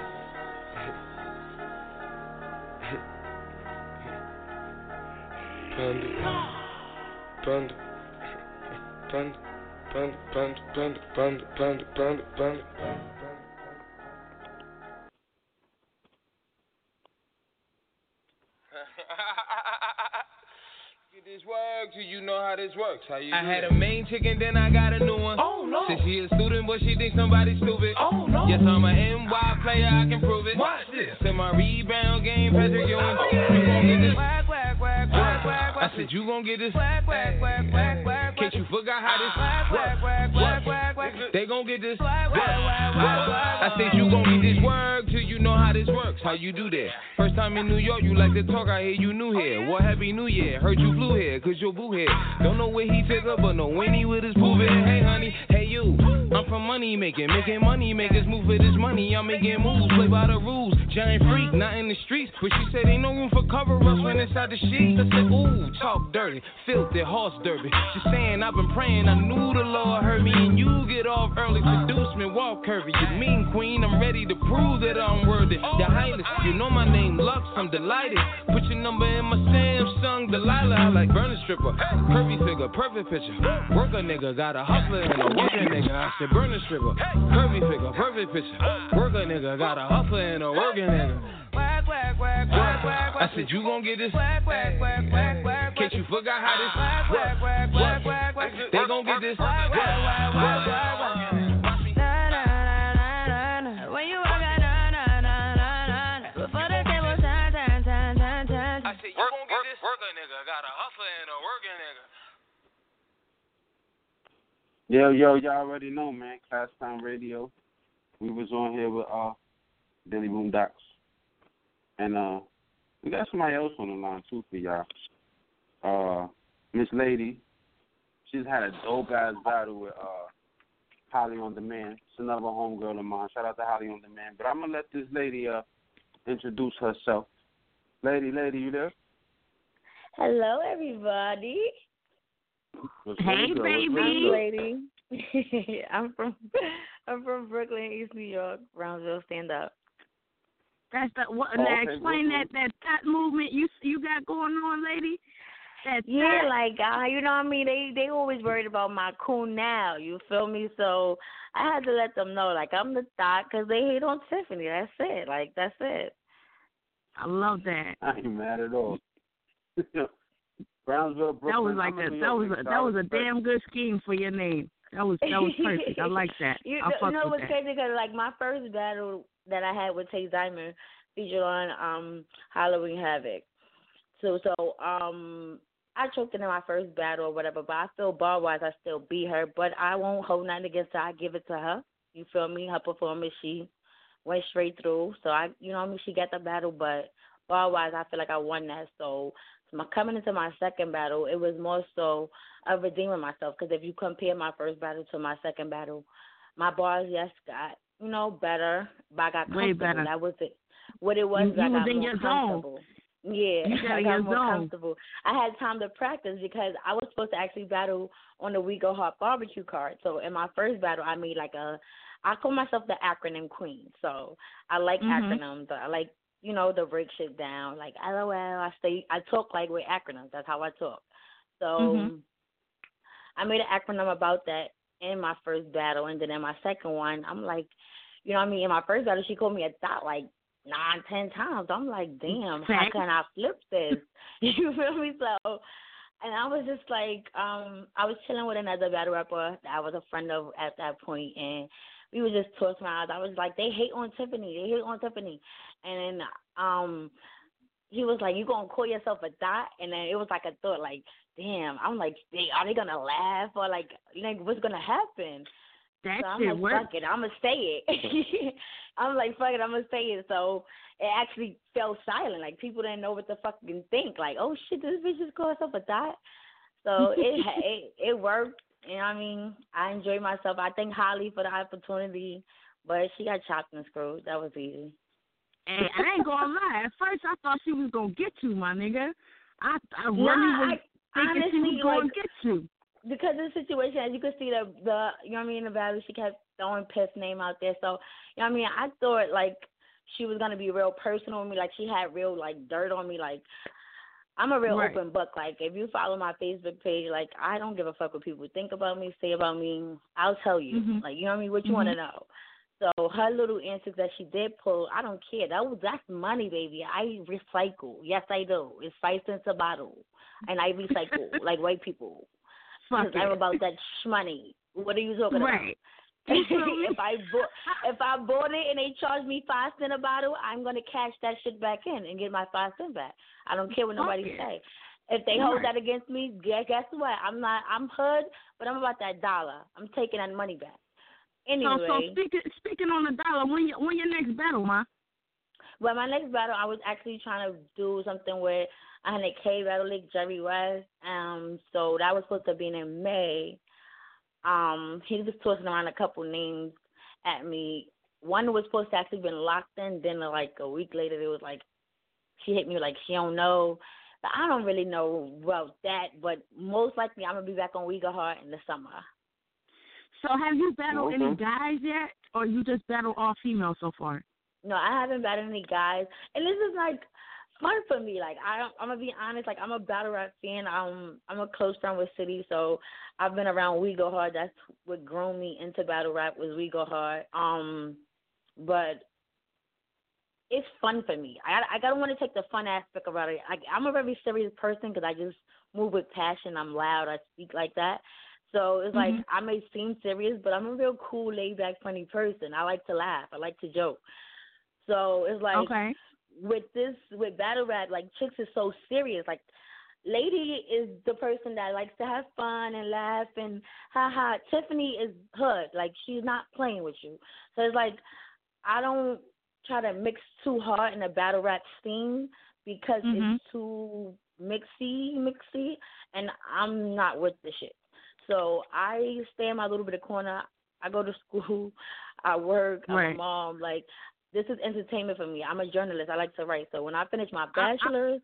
Panda, panda, panda, panda, panda, panda, panda, panda, panda, panda. This works, you know how this works. How you I had that? A main chicken, then I got a new one. Oh no. Since she a student, but she thinks somebody stupid. Oh no. Yes, I'm a N Y player, I can prove it. Watch this. To my rebound game, Patrick Ewing. Oh, you gon' get this. Whack, whack, whack, whack, whack. I said you gon' get this. Whack, whack, whack, whack, whack. Can't you forgot how this? Whack, whack, whack, whack, whack, whack. They gon' get this. Whack, whack, whack, whack, whack. I said you gon' get this work till you know how this works. How you do that? First time in New York, you like to talk. I hear you new here. What happy New Year? Heard you flew here, cause your boo head. Don't know where he took up, but know when he with his boo head. Hey honey, hey you. I'm from money making, making money makers move for this money. I'm making moves, play by the rules. Giant freak, not in the streets. But she said ain't no room for cover ups when inside the sheets. I said, ooh, talk dirty, filthy, horse derby. She saying I've been praying, I knew the Lord heard me. And you get off early, seduce me, walk curvy. You mean queen, I'm ready to prove that I'm worthy. The highness, you know my name, Lux, I'm delighted. Put your number in my Samsung, Delilah. I like burning stripper, curvy figure, perfect picture. Work a nigga, got a hustler and a working nigga. I said burning stripper, curvy figure, perfect picture. Work a nigga, got a hustler and a working nigga. Whack, whack, whack, whack, whack, I said you gon' get this work, work, work, work, work. Can't you forgot how this work, work, work, work, work. They gon' get this work, work, work, work, work. When you walk out, na na na na na. Before the table turn, turn, turn, turn, turn. I said you gon' get this work, nigga. Got a hustler and a working nigga. Yo, yo, y'all already know, man. Class Time Radio. We was on here with uh, Billy Boom Docs. And uh, we got somebody else on the line, too, for y'all. Uh, Miss Lady. She's had a dope-ass battle with uh, Holly on Demand. It's another homegirl of mine. Shout out to Holly on Demand. But I'm going to let this lady uh, introduce herself. Lady, lady, you there? Hello, everybody. What's hey, good, baby. Lady. I'm from I'm from Brooklyn, East New York, Brownsville. Stand up. That's the what? Oh, now okay, explain well, that that thought movement you you got going on, lady. That yeah, thought. like uh, you know what I mean. They they always worried about my cool now. You feel me? So I had to let them know, like I'm the thought, because they hate on Tiffany. That's it. Like that's it. I love that. I ain't mad at all. Brownsville, Brooklyn. That was like a that was a that was a damn good scheme for your name. That was that was perfect. I like that. You I fuck know with what's that. crazy? Because like my first battle that I had with Tay Diamond featured on um Halloween Havoc. So so um I choked in my first battle or whatever, but I feel bar wise I still beat her. But I won't hold nothing against her. I give it to her. You feel me? Her performance, she went straight through. So I, you know what I mean? She got the battle, but bar wise I feel like I won that. So. My coming into my second battle, it was more so of redeeming myself. Because if you compare my first battle to my second battle, my bars, yes, got, you know, better, but I got Way comfortable. better. That was it. What it was, You, I you got was in more your comfortable. zone. Yeah, You got I in got your more zone. comfortable. I had time to practice because I was supposed to actually battle on the We Go Hard barbecue card. So in my first battle, I made like a, I call myself the acronym queen. So I like mm-hmm. acronyms. I like, you know, to break shit down. Like, LOL, I stay, I talk like with acronyms. That's how I talk. So mm-hmm. I made an acronym about that in my first battle. And then in my second one, I'm like, you know what I mean? In my first battle, she called me a thought like nine, ten times. I'm like, damn, how can I flip this? You feel me? So, and I was just like, um, I was chilling with another battle rapper that I was a friend of at that point, and we were just tossing my eyes. I was like, they hate on Tiffany. They hate on Tiffany. And then um, he was like, you going to call yourself a thought? And then it was like a thought, like, damn. I'm like, they, are they going to laugh? Or, like, like what's going to happen? That so I'm shit like, worked. fuck it. I'm going to say it. I'm like, fuck it. I'm going to say it. So it actually fell silent. Like, people didn't know what to fucking think. Like, oh, shit, this bitch just called herself a thought? So it, it, it worked. You know what I mean? I enjoyed myself. I thank Holly for the opportunity, but she got chopped and screwed. That was easy. Hey, I ain't gonna lie. At first, I thought she was gonna get you, my nigga. I, I really nah, was I, thinking honestly, she was gonna like, get you. Because of the situation, as you can see, the the you know what I mean, in the battle, she kept throwing Piff's name out there. So you know what I mean, I thought like she was gonna be real personal with me, like she had real like dirt on me, like. I'm a real right. open book. Like, if you follow my Facebook page, like, I don't give a fuck what people think about me, say about me. I'll tell you. Mm-hmm. Like, you know what I mean? What you mm-hmm. want to know. So her little antics that she did pull, I don't care. That was That's money, baby. I recycle. Yes, I do. It's five cents a bottle. And I recycle, like white people. Fuck Because I'm about that shmoney. What are you talking right. about? if I bought if I bought it and they charged me five cent a bottle, I'm gonna cash that shit back in and get my five cent back. I don't care what nobody okay. say. If they right. hold that against me, guess, guess what? I'm not. I'm hood, but I'm about that dollar. I'm taking that money back. Anyway. So, so speaking speaking on the dollar, when your when your next battle, ma? Well, my next battle, I was actually trying to do something with one hundred K Battle League, Jerry West. Um, so that was supposed to be in May. Um, he was tossing around a couple names at me. One was supposed to actually been locked in. Then, like a week later, it was like she hit me like she don't know. But I don't really know about that. But most likely, I'm gonna be back on We Go Hard in the summer. So, have you battled mm-hmm. any guys yet, or you just battled all females so far? No, I haven't battled any guys, and this is like fun for me. Like I, I'm gonna be honest. Like I'm a battle rap fan. I'm, I'm a close friend with City, so I've been around We Go Hard. That's what grown me into battle rap was We Go Hard. Um, but it's fun for me. I I don't want to take the fun aspect about it. I, I'm a very serious person because I just move with passion. I'm loud. I speak like that. So it's like Mm-hmm. I may seem serious, but I'm a real cool, laid back, funny person. I like to laugh. I like to joke. So it's like Okay. with this with battle rap, like Chicks is so serious. Like Lady is the person that likes to have fun and laugh and ha ha. Tiffany is hood. Like she's not playing with you. So it's like I don't try to mix too hard in a battle rap scene because Mm-hmm. it's too mixy, mixy, and I'm not with the shit. So I stay in my little bit of corner. I go to school. I work. I'm Right. a mom. Like, this is entertainment for me. I'm a journalist. I like to write. So when I finish my bachelor's,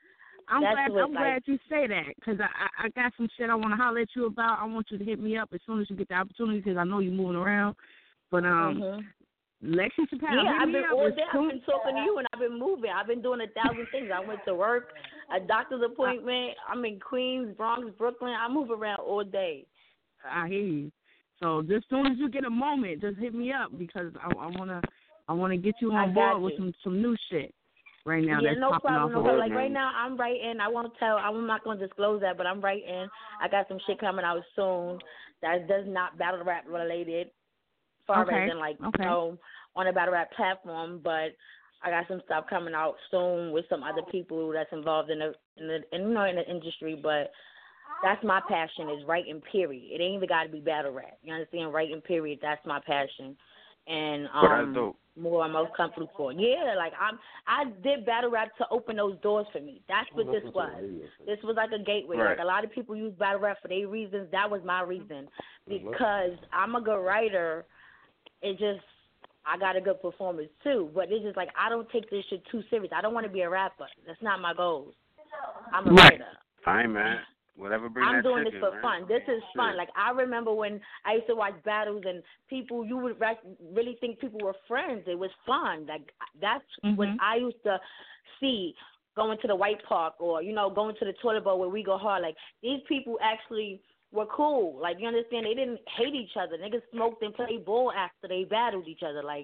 I'm that's glad. what, I'm like, glad you say that because I, I I got some shit I want to holler at you about. I want you to hit me up as soon as you get the opportunity because I know you're moving around. But um, mhm. Lexi Chappelle, Yeah, hit I've me been up all as day. I've soon- been talking to you, and I've been moving. I've been doing a thousand things. I went to work, a doctor's appointment. I'm in Queens, Bronx, Brooklyn. I move around all day. I hear you. So just as soon as you get a moment, just hit me up because I, I wanna I wanna get you I on got board with you. some some new shit right now. Yeah, that's no popping problem. No off. problem. Like right now, I'm writing. I won't tell. I'm not going to disclose that, but I'm writing. I got some shit coming out soon that does not battle rap related, far Okay. as in like Okay. you know on a battle rap platform. But I got some stuff coming out soon with some other people that's involved in the in the in, you know in the industry. But that's my passion is writing. Period. It ain't even got to be battle rap. You understand? Writing. Period. That's my passion. And um, Well, that's dope. more I'm most comfortable for. Yeah, like I'm I did battle rap to open those doors for me. That's what this was. This was like a gateway. Right. Like a lot of people use battle rap for their reasons. That was my reason. Because I'm a good writer. It just I got a good performance too. But it's just like I don't take this shit too serious. I don't want to be a rapper. That's not my goal. I'm a Right. writer. Fine, man. Whatever bring I'm that doing chicken, this for man. fun. This is fun. Shit. Like I remember when I used to watch battles and people, you would re- really think people were friends. It was fun. Like that's what Mhm. I used to see going to the White Park or you know going to the toilet bowl where we go hard. Like these people actually were cool. Like you understand, they didn't hate each other. Niggas smoked and played ball after they battled each other. Like.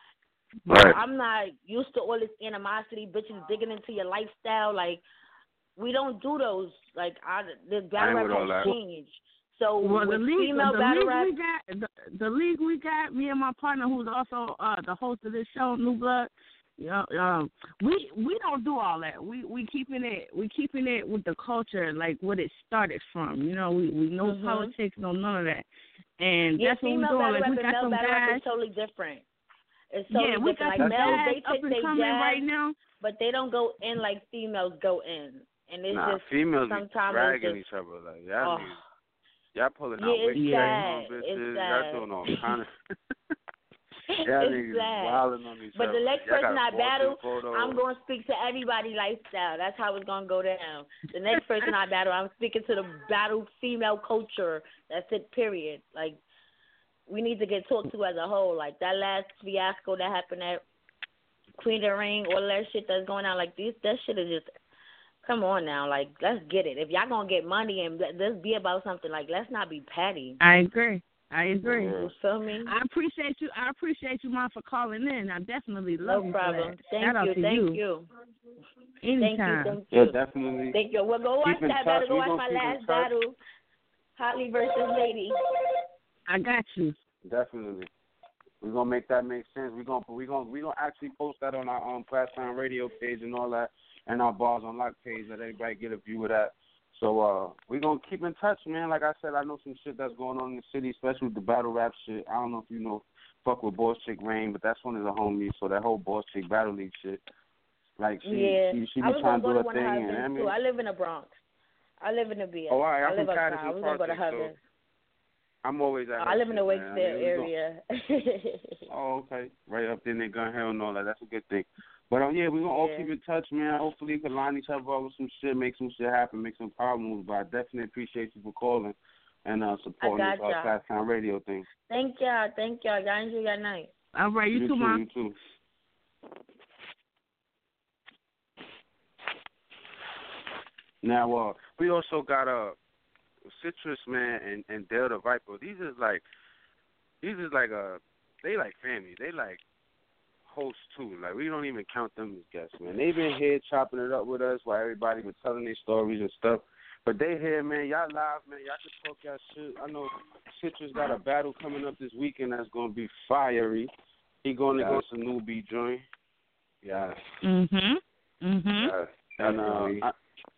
Right. I'm not used to all this animosity, bitches digging into your lifestyle. Like, we don't do those. Like, I, the battle with all rap that. has changed. So, Well, the with league, female the battle league rap, we got, the, the league we got, me and my partner, who's also uh, the host of this show, New Blood. You know, um, we we don't do all that. We we keeping it we keeping it with the culture, like what it started from. You know, we we no Mhm. politics, no none of that. And yeah, that's what we're female doing. battle Like rap we and got male some battle rap guys. is totally different. It's totally Yeah, we different. got Like some males, guys they up take and their coming jab, right now. but they don't go in like females go in. And it's Nah, just females be sometimes dragging it's just, each other. Like, y'all, oh. niggas, y'all pulling Yeah, out it's wicked sad. on bitches. It's Y'all sad. doing all kind of. Y'all It's niggas sad. wilding on each But other. the next Y'all person got I battle, photos. I'm going to speak to everybody's lifestyle. That's how it's going to go down. The next person I battle, I'm speaking to the battle female culture. That's it, period. Like, we need to get talked to as a whole. Like, that last fiasco that happened at Queen of the Ring, all that shit that's going on, like, this, that shit is just, come on now. Like, let's get it. If y'all going to get money and let- let's be about something, like, let's not be petty. I agree. I agree. You feel me? I appreciate you. I appreciate you, Mom, for calling in. I definitely No love you problem. for that. Thank Shout out you. to Thank you. you. Anytime. Thank you. Thank Yeah, you. definitely. Thank you. Well, go watch Keep in that touch. battle. Go We watch gonna my keep in last touch. battle, Holly versus Lady. I got you. Definitely. We're gonna make that make sense. We're gonna we gonna we gonna actually post that on our um Platform Radio page and all that, and our Bars on Lock page. Let everybody get a view of that. So uh, we're gonna keep in touch, man. Like I said, I know some shit that's going on in the city, especially with the battle rap shit. I don't know if you know, fuck with Boss Chick Rain, but that's one of the homies. So that whole Boss Chick Battle League shit, like she yeah, she, she I be was trying gonna to go do to her one of her thing, and I events mean, too. I live in the Bronx. I live in the B S. Oh, all right. I'm I live from uptown. I Patterson was gonna go to Project, her so event. I'm always at. I her live in the shit, man. Wakefield I mean, we area. Gonna, oh, okay. Right up there in Gun Hill and all that. That's a good thing. But um, yeah, we're gonna all Yeah. keep in touch, man. Hopefully, we can line each other up with some shit, make some shit happen, make some power moves. But I definitely appreciate you for calling and uh, supporting I this got uh, y'all. Platform Radio thing. Thank y'all. Thank y'all. Y'all enjoy your night. All right, you, You too, too, Mom. you too. Now, uh, we also got uh, Citrus Man and, and Delta Viper. These is like, these is like uh, they like family. They like hosts too. Like we don't even count them as guests, man. They been here chopping it up with us while everybody was telling their stories and stuff. But they here, man. Y'all live, man. Y'all can talk y'all shit. I know Citrus got a battle coming up this weekend that's gonna be fiery. He going yes. against a newbie joint. Yes. Mhm. Mhm. Yes. And uh, I,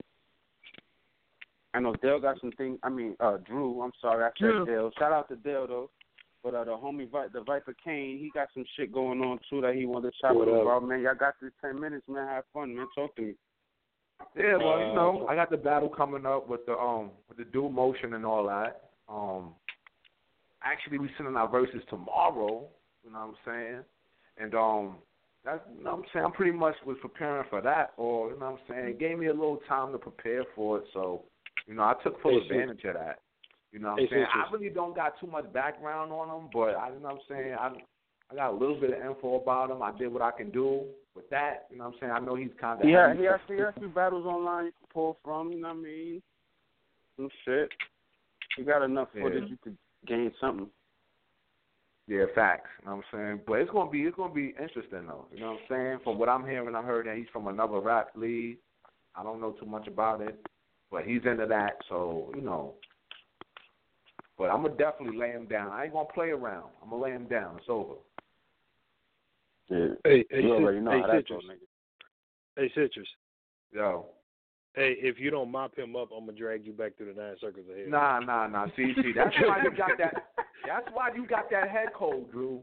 I know Dale got some things. I mean, uh, Drew. I'm sorry, I said Drew. Dale. Shout out to Dale though. But uh, the homie, Vi- the Viper Kane, he got some shit going on too that he wanted to chat with about. Man, y'all got this ten minutes, man. Have fun, man. Talk to me. Yeah, well, you know, I got the battle coming up with the um with the dual motion and all that. Um, actually, we sending our verses tomorrow. You know what I'm saying? And um, that's you know what I'm saying. I'm pretty much was preparing for that, or you know what I'm saying. It gave me a little time to prepare for it, so you know I took full hey, advantage of that. You know what hey, I'm saying? Citrus. I really don't got too much background on them, but I you know what I'm saying. I I got a little bit of info about him. I did what I can do with that. You know what I'm saying? I know he's kind of yeah. He has he has few battles online you can pull from. You know what I mean? Some shit. You got enough Yeah. footage, you could gain something. Yeah, facts. You know what I'm saying? But it's gonna be it's gonna be interesting though. You know what I'm saying? From what I'm hearing, I heard that he's from another rap league. I don't know too much about it, but he's into that. So you know. But I'm gonna definitely lay him down. I ain't gonna play around. I'm gonna lay him down. It's over. Yeah. Hey, hey, you already know hey, how that Citrus. goes, nigga. Hey, Citrus. Yo. Hey, if you don't mop him up, I'm gonna drag you back through the nine circles of hell. Nah, nah, nah. See, see, that's why you got that. That's why you got that head cold, Drew.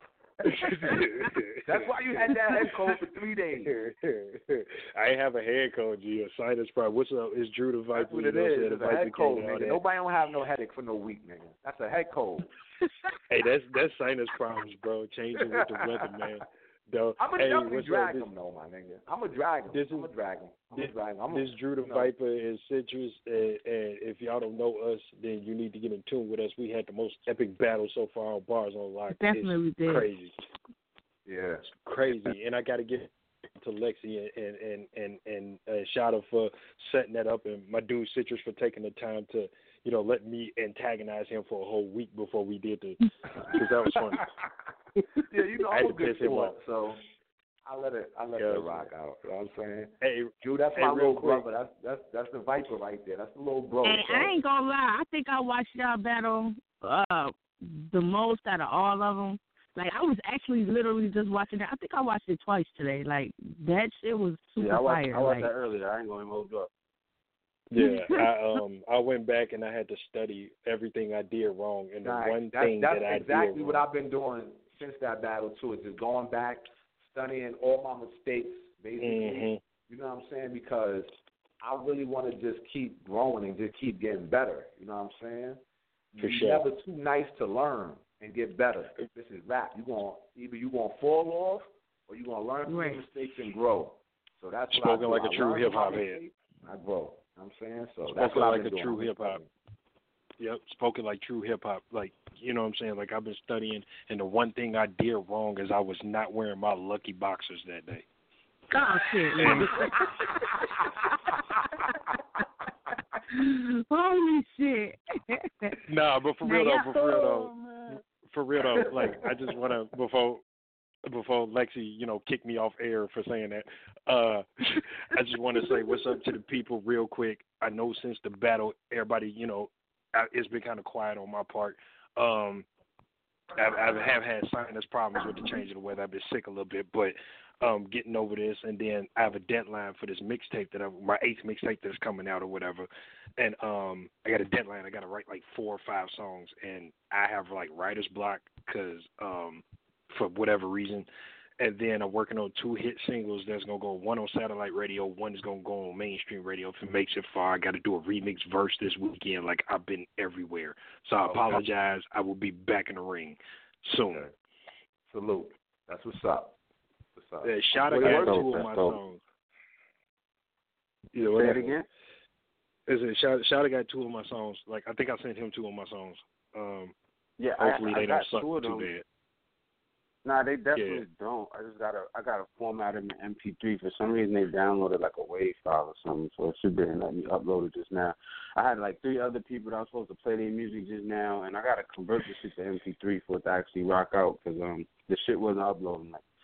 That's why you had that head cold for three days. I ain't have a head cold, G. A sinus problem. What's up? It's Drew the Viper. That's what it you know, is. the It's a Viper head cold, King and all nigga. that. Nobody don't have no headache for no week, nigga. That's a head cold. Hey, that's that's sinus problems, bro. Changing with the weather, man. Though, I'm gonna hey, definitely what's drag up? him, though, my nigga. I'm gonna drag him. This I'm is- gonna drag him. I'm This, gonna drag him. I'm this Drew the you know. Viper is Citrus, and, and if y'all don't know us, then you need to get in tune with us. We had the most epic battle so far on Bars on Lock. Definitely it's did. crazy. Yeah. It's crazy, and I got to get to Lexi and and and and uh, shout out for setting that up, and my dude Citrus for taking the time to you know let me antagonize him for a whole week before we did the because that was funny. Yeah, you know I had I'm a to good piss him sport, off. so I let it I let Yeah, it rock out. You know what I'm saying? Hey, Drew, that's hey, my real little quick. brother. That's that's that's the Viper right there. That's the little bro. And so. I ain't gonna lie, I think I watched y'all battle uh, the most out of all of them. Like, I was actually literally just watching it. I think I watched it twice today. Like, that shit was super Yeah, I watched, fire. I watched like, that earlier. I ain't going to hold you up. Yeah, I um I went back and I had to study everything I did wrong, and the Right. one that's, thing that's that I exactly did what wrong. I've been doing since that battle too. Is just going back, studying all my mistakes, basically. Mhm. You know what I'm saying? Because I really want to just keep growing and just keep getting better. You know what I'm saying? For You're sure. never too nice to learn and get better. This is rap. You going either you gonna fall off or you gonna learn from Right. your mistakes and grow. So that's what Spoken I do. like a I true learn from my hip-hop head. mistakes, I grow. You know what I'm saying? So that's Spoken what I've like been a doing. true I've been hip hop. Yep, spoken like true hip hop. Like, you know what I'm saying? Like, I've been studying, and the one thing I did wrong is I was not wearing my lucky boxers that day. oh, shit. Holy shit. Nah, but for Now, real though, y'all- but for real though, oh, man. for real though, like, I just want to, before before Lexi, you know, kick me off air for saying that, uh, I just want to say what's up to the people real quick. I know since the battle, everybody, you know, I, it's been kind of quiet on my part. Um, I, I have had sinus problems with the change of the weather. I've been sick a little bit, but um, getting over this, and then I have a deadline for this mixtape that I, my eighth mixtape that's coming out or whatever, and um, I got a deadline. I got to write like four or five songs, and I have like writer's block because um, for whatever reason. And then I'm working on two hit singles that's going to go, one on satellite radio, one is going to go on mainstream radio. If it makes it far, I got to do a remix verse this weekend. Like, I've been everywhere. So I apologize. I will be back in the ring soon. Okay. Salute. That's what's up. What's up? Yeah, Shout I got two of my songs. Yeah, Say it again? Is it Shout Shout I got two of my songs. Like, I think I sent him two of my songs. Um, Yeah, hopefully I, I they got don't suck two of too them. bad. Nah, they definitely Yeah. don't. I just gotta, I gotta format them in M P three. For some reason, they downloaded like a WAV file or something, so it should be let me upload it just now. I had like three other people that I was supposed to play their music just now, and I gotta convert this shit to M P three for it to actually rock out because um the shit wasn't uploading. Like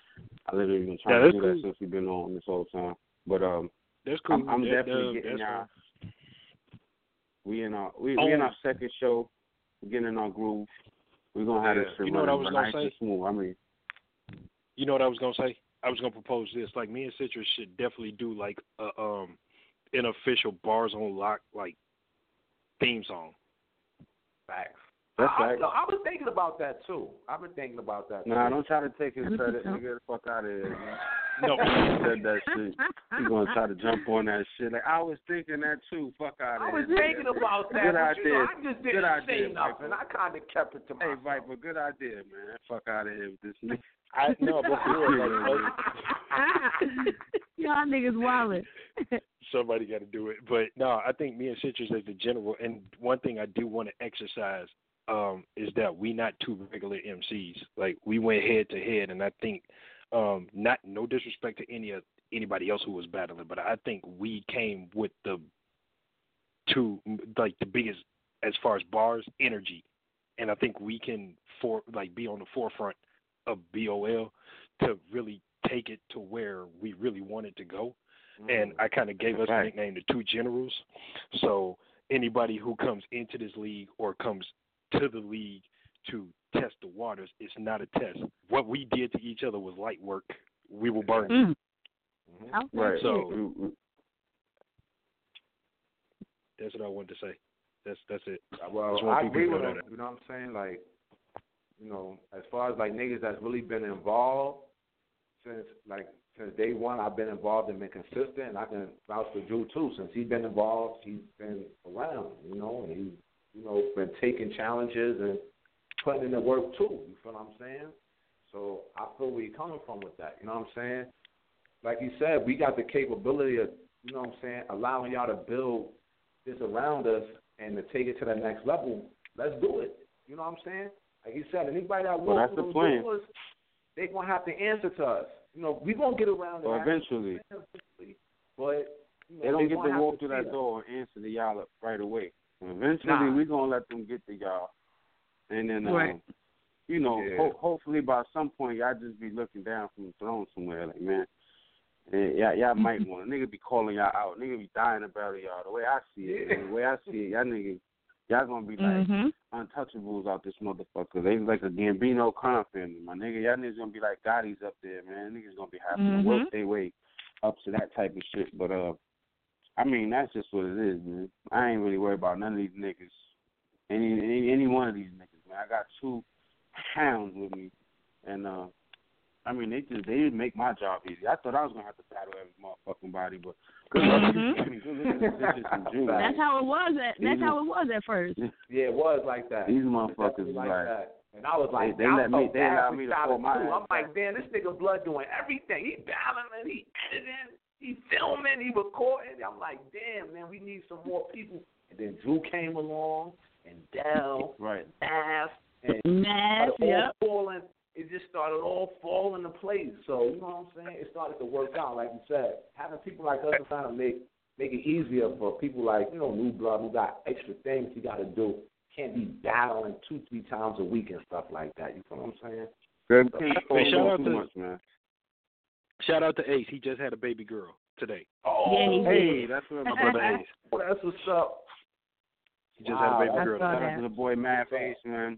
I literally been trying yeah, to do cool. that since we've been on this whole time. But um, that's cool. I'm, I'm that, definitely uh, getting y'all. Cool. We in our we oh. we in our second show. We're getting in our groove. We're gonna have yeah. this shit You know what I was gonna nice say? And smooth. I mean, you know what I was gonna say? I was gonna propose this. Like me and Citrus should definitely do like a um an official Bars on Lock like theme song. Facts. That's I, right. I, I was thinking about that too. I've been thinking about that. Nah, too. don't try to take his credit, nigga. Get the fuck out of here. Man. No, he said that shit. He's gonna try to jump on that shit. Like I was thinking that too. Fuck out of I here. was thinking about that. Good but idea. You know, I just didn't good say idea, nothing. Viper. I kind of kept it to myself. Hey, Viper, good idea, man. Fuck out of here with this nigga. I no, but for real, like, y'all niggas wildin'. Somebody got to do it. But no, I think me and Citrus as the general, and one thing I do want to exercise um, is that we not two regular M Cs. Like we went head to head, and I think um, not no disrespect to any anybody else who was battling, but I think we came with the two like the biggest as far as bars energy, and I think we can for like be on the forefront of B O L to really take it to where we really want it to go. Mm. And I kind of gave us right. the nickname the Two Generals. So anybody who comes into this league or comes to the league to test the waters, it's not a test. What we did to each other was light work. We will burn. Mm. Mm-hmm. Right. So that's what I wanted to say. That's that's it. Well, I agree with him. You know what I'm saying? Like, you know, as far as like niggas that's really been involved since like since day one, I've been involved and been consistent, and I can vouch for Drew too. Since he's been involved, he's been around, you know, and he's you know been taking challenges and putting in the work too. You feel what I'm saying? So I feel where you're coming from with that. You know what I'm saying? Like you said, we got the capability of, you know what I'm saying, allowing y'all to build this around us and to take it to the next level. Let's do it. You know what I'm saying? Like you said, anybody that well, walks that's through the those plan. doors, they're going to have to answer to us. You know, we're going to get around to well, that. eventually. eventually. But, you know, they don't they get to walk through that us. door and answer to y'all right away. Eventually, nah. we're going to let them get to y'all. And then, right. um, you know, yeah. ho- hopefully by some point, y'all just be looking down from the throne somewhere. Like, man, and y'all, y'all might want. Nigga be calling y'all out. Nigga be dying about y'all. The way I see it, Yeah. man, the way I see it, y'all nigga, y'all going to be like mm-hmm. untouchables out this motherfucker. They like a Gambino crime family, my nigga. Y'all niggas going to be like Gotti's up there, man. Niggas going to be having mm-hmm. to work their way up to that type of shit. But, uh, I mean, that's just what it is, man. I ain't really worried about none of these niggas. Any, any, any one of these niggas, man. I got two hounds with me, and uh, I mean, they just they didn't make my job easy. I thought I was gonna have to battle every motherfucking body, but good luck. Mm-hmm. I mean, good looking bitches and Jews. That's how it was. At that's how it was at first. Yeah, it was like that. These motherfuckers like like that. And I was like, they, they let me, they allowed me to pull my. too. I'm like, damn, this nigga Blood doing everything. He battling, he editing, he filming, he recording. I'm like, damn, man, we need some more people. And then Drew came along, and Dell, right, Nav, and Nav, all yep. falling. It just started all falling into place. So you know what I'm saying? It started to work out, like you said. Having people like us to kind of make make it easier for people like you know New Blood who got extra things you got to do. Can't be battling two, three times a week and stuff like that. You feel what I'm saying? Good. So, hey, shout out too to much, man. Shout out to Ace. He just had a baby girl today. Oh, yeah, he hey, did. that's what my brother Ace. Oh, that's what's up. He just wow, had a baby girl. saw Shout today. out to the boy Mad Face, man.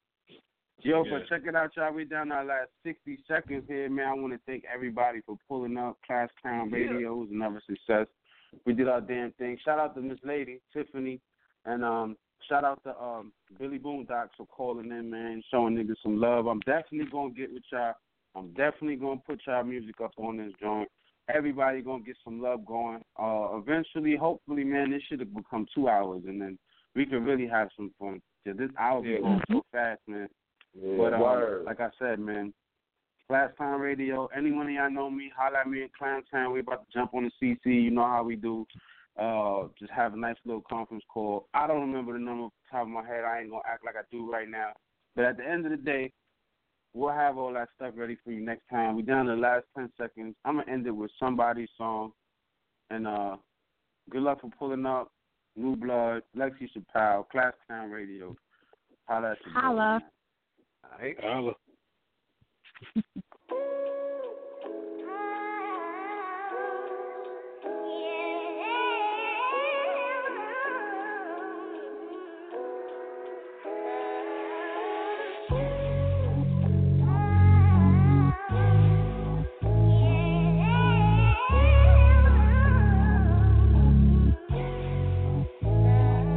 Yo, yeah. but check it out, y'all. We down our last sixty seconds here, man. I want to thank everybody for pulling up. Class Town Radio was another success. We did our damn thing. Shout out to Miss Lady, Tiffany, and um, shout out to um Billy Boondocks for calling in, man, showing niggas some love. I'm definitely going to get with y'all. I'm definitely going to put y'all music up on this joint. Everybody going to get some love going. Uh, eventually, hopefully, man, this should have become two hours, and then we can really have some fun. Because this hour be going so fast, man. Yeah, but um, word. like I said, man, Class Town Radio, any one of y'all know me, holla at me in Clown Town. We about to jump on the C C. You know how we do. Uh, just have a nice little conference call. I don't remember the number off the top of my head. I ain't going to act like I do right now. But at the end of the day, we'll have all that stuff ready for you next time. We down to the last ten seconds. I'm going to end it with somebody's song. And uh, good luck for pulling up. New Blood, Lexi Chappelle, Class Town Radio. Holla at you. Holla. Hey. Holla.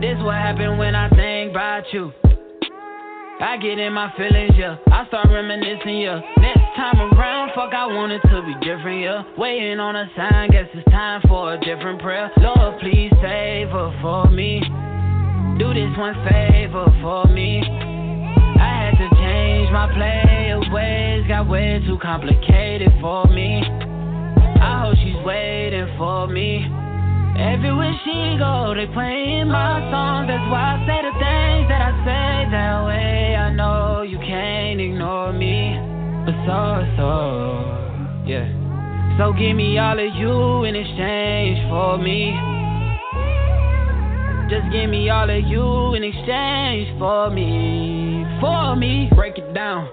This what happened when I think about you. I get in my feelings, yeah. I start reminiscing, yeah. Next time around, fuck, I want it to be different, yeah. Waiting on a sign, guess it's time for a different prayer. Lord, please save her for me. Do this one favor for me. I had to change my play of ways, got way too complicated for me. I hope she's waiting for me. Everywhere she go, they playing my songs. That's why I say the things that I say that way. I know you can't ignore me, but so, so, yeah. So give me all of you in exchange for me. Just give me all of you in exchange for me, for me. Break it down.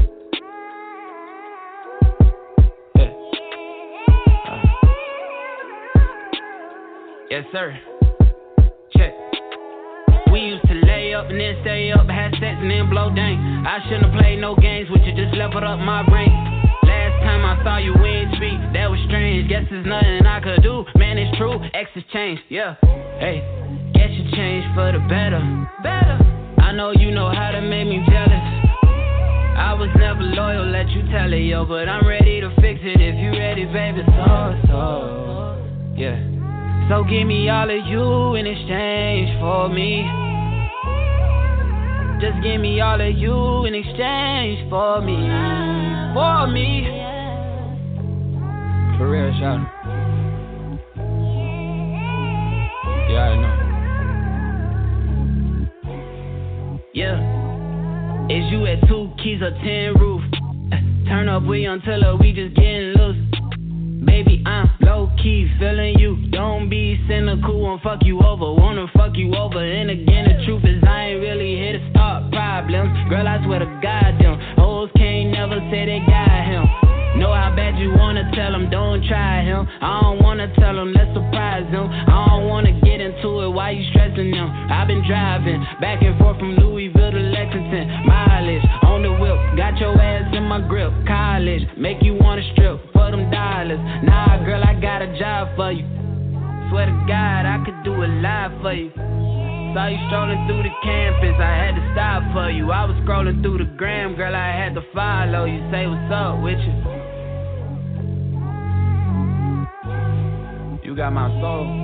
Yes, sir. Check. We used to lay up and then stay up, had sex and then blow dang. I shouldn't have played no games with you, just leveled up my brain. Last time I saw you, we ain't speak, that was strange. Guess there's nothing I could do, man, it's true. Exes changed, yeah. Hey, guess you changed for the better. Better. I know you know how to make me jealous. I was never loyal, let you tell it, yo, but I'm ready to fix it if you ready, baby. So, so, yeah. So give me all of you in exchange for me. Just give me all of you in exchange for me. For me. For real, shout. Yeah, I know. Yeah. Is you at two keys or ten roof? Turn up, we until uh, we just getting loose. Baby, I'm low-key feeling you. Don't be cynical, won't fuck you over. Wanna fuck you over. And again, the truth is I ain't really here to start problems. Girl, I swear to God, them hoes can't never say they got him. Know how bad you wanna tell them, don't try him. I don't wanna tell them, let's surprise them. I don't wanna get into it, why you stressing them? I've been driving back and forth from Louisville to Lexington. Mileage on the whip, got your ass in my grip. College, make you wanna strip for them dollars. Nah, girl, I got a job for you. Swear to God, I could do a lot for you. Saw you strolling through the campus, I had to stop for you. I was scrolling through the gram, girl, I had to follow you. Say what's up with you. You got my soul.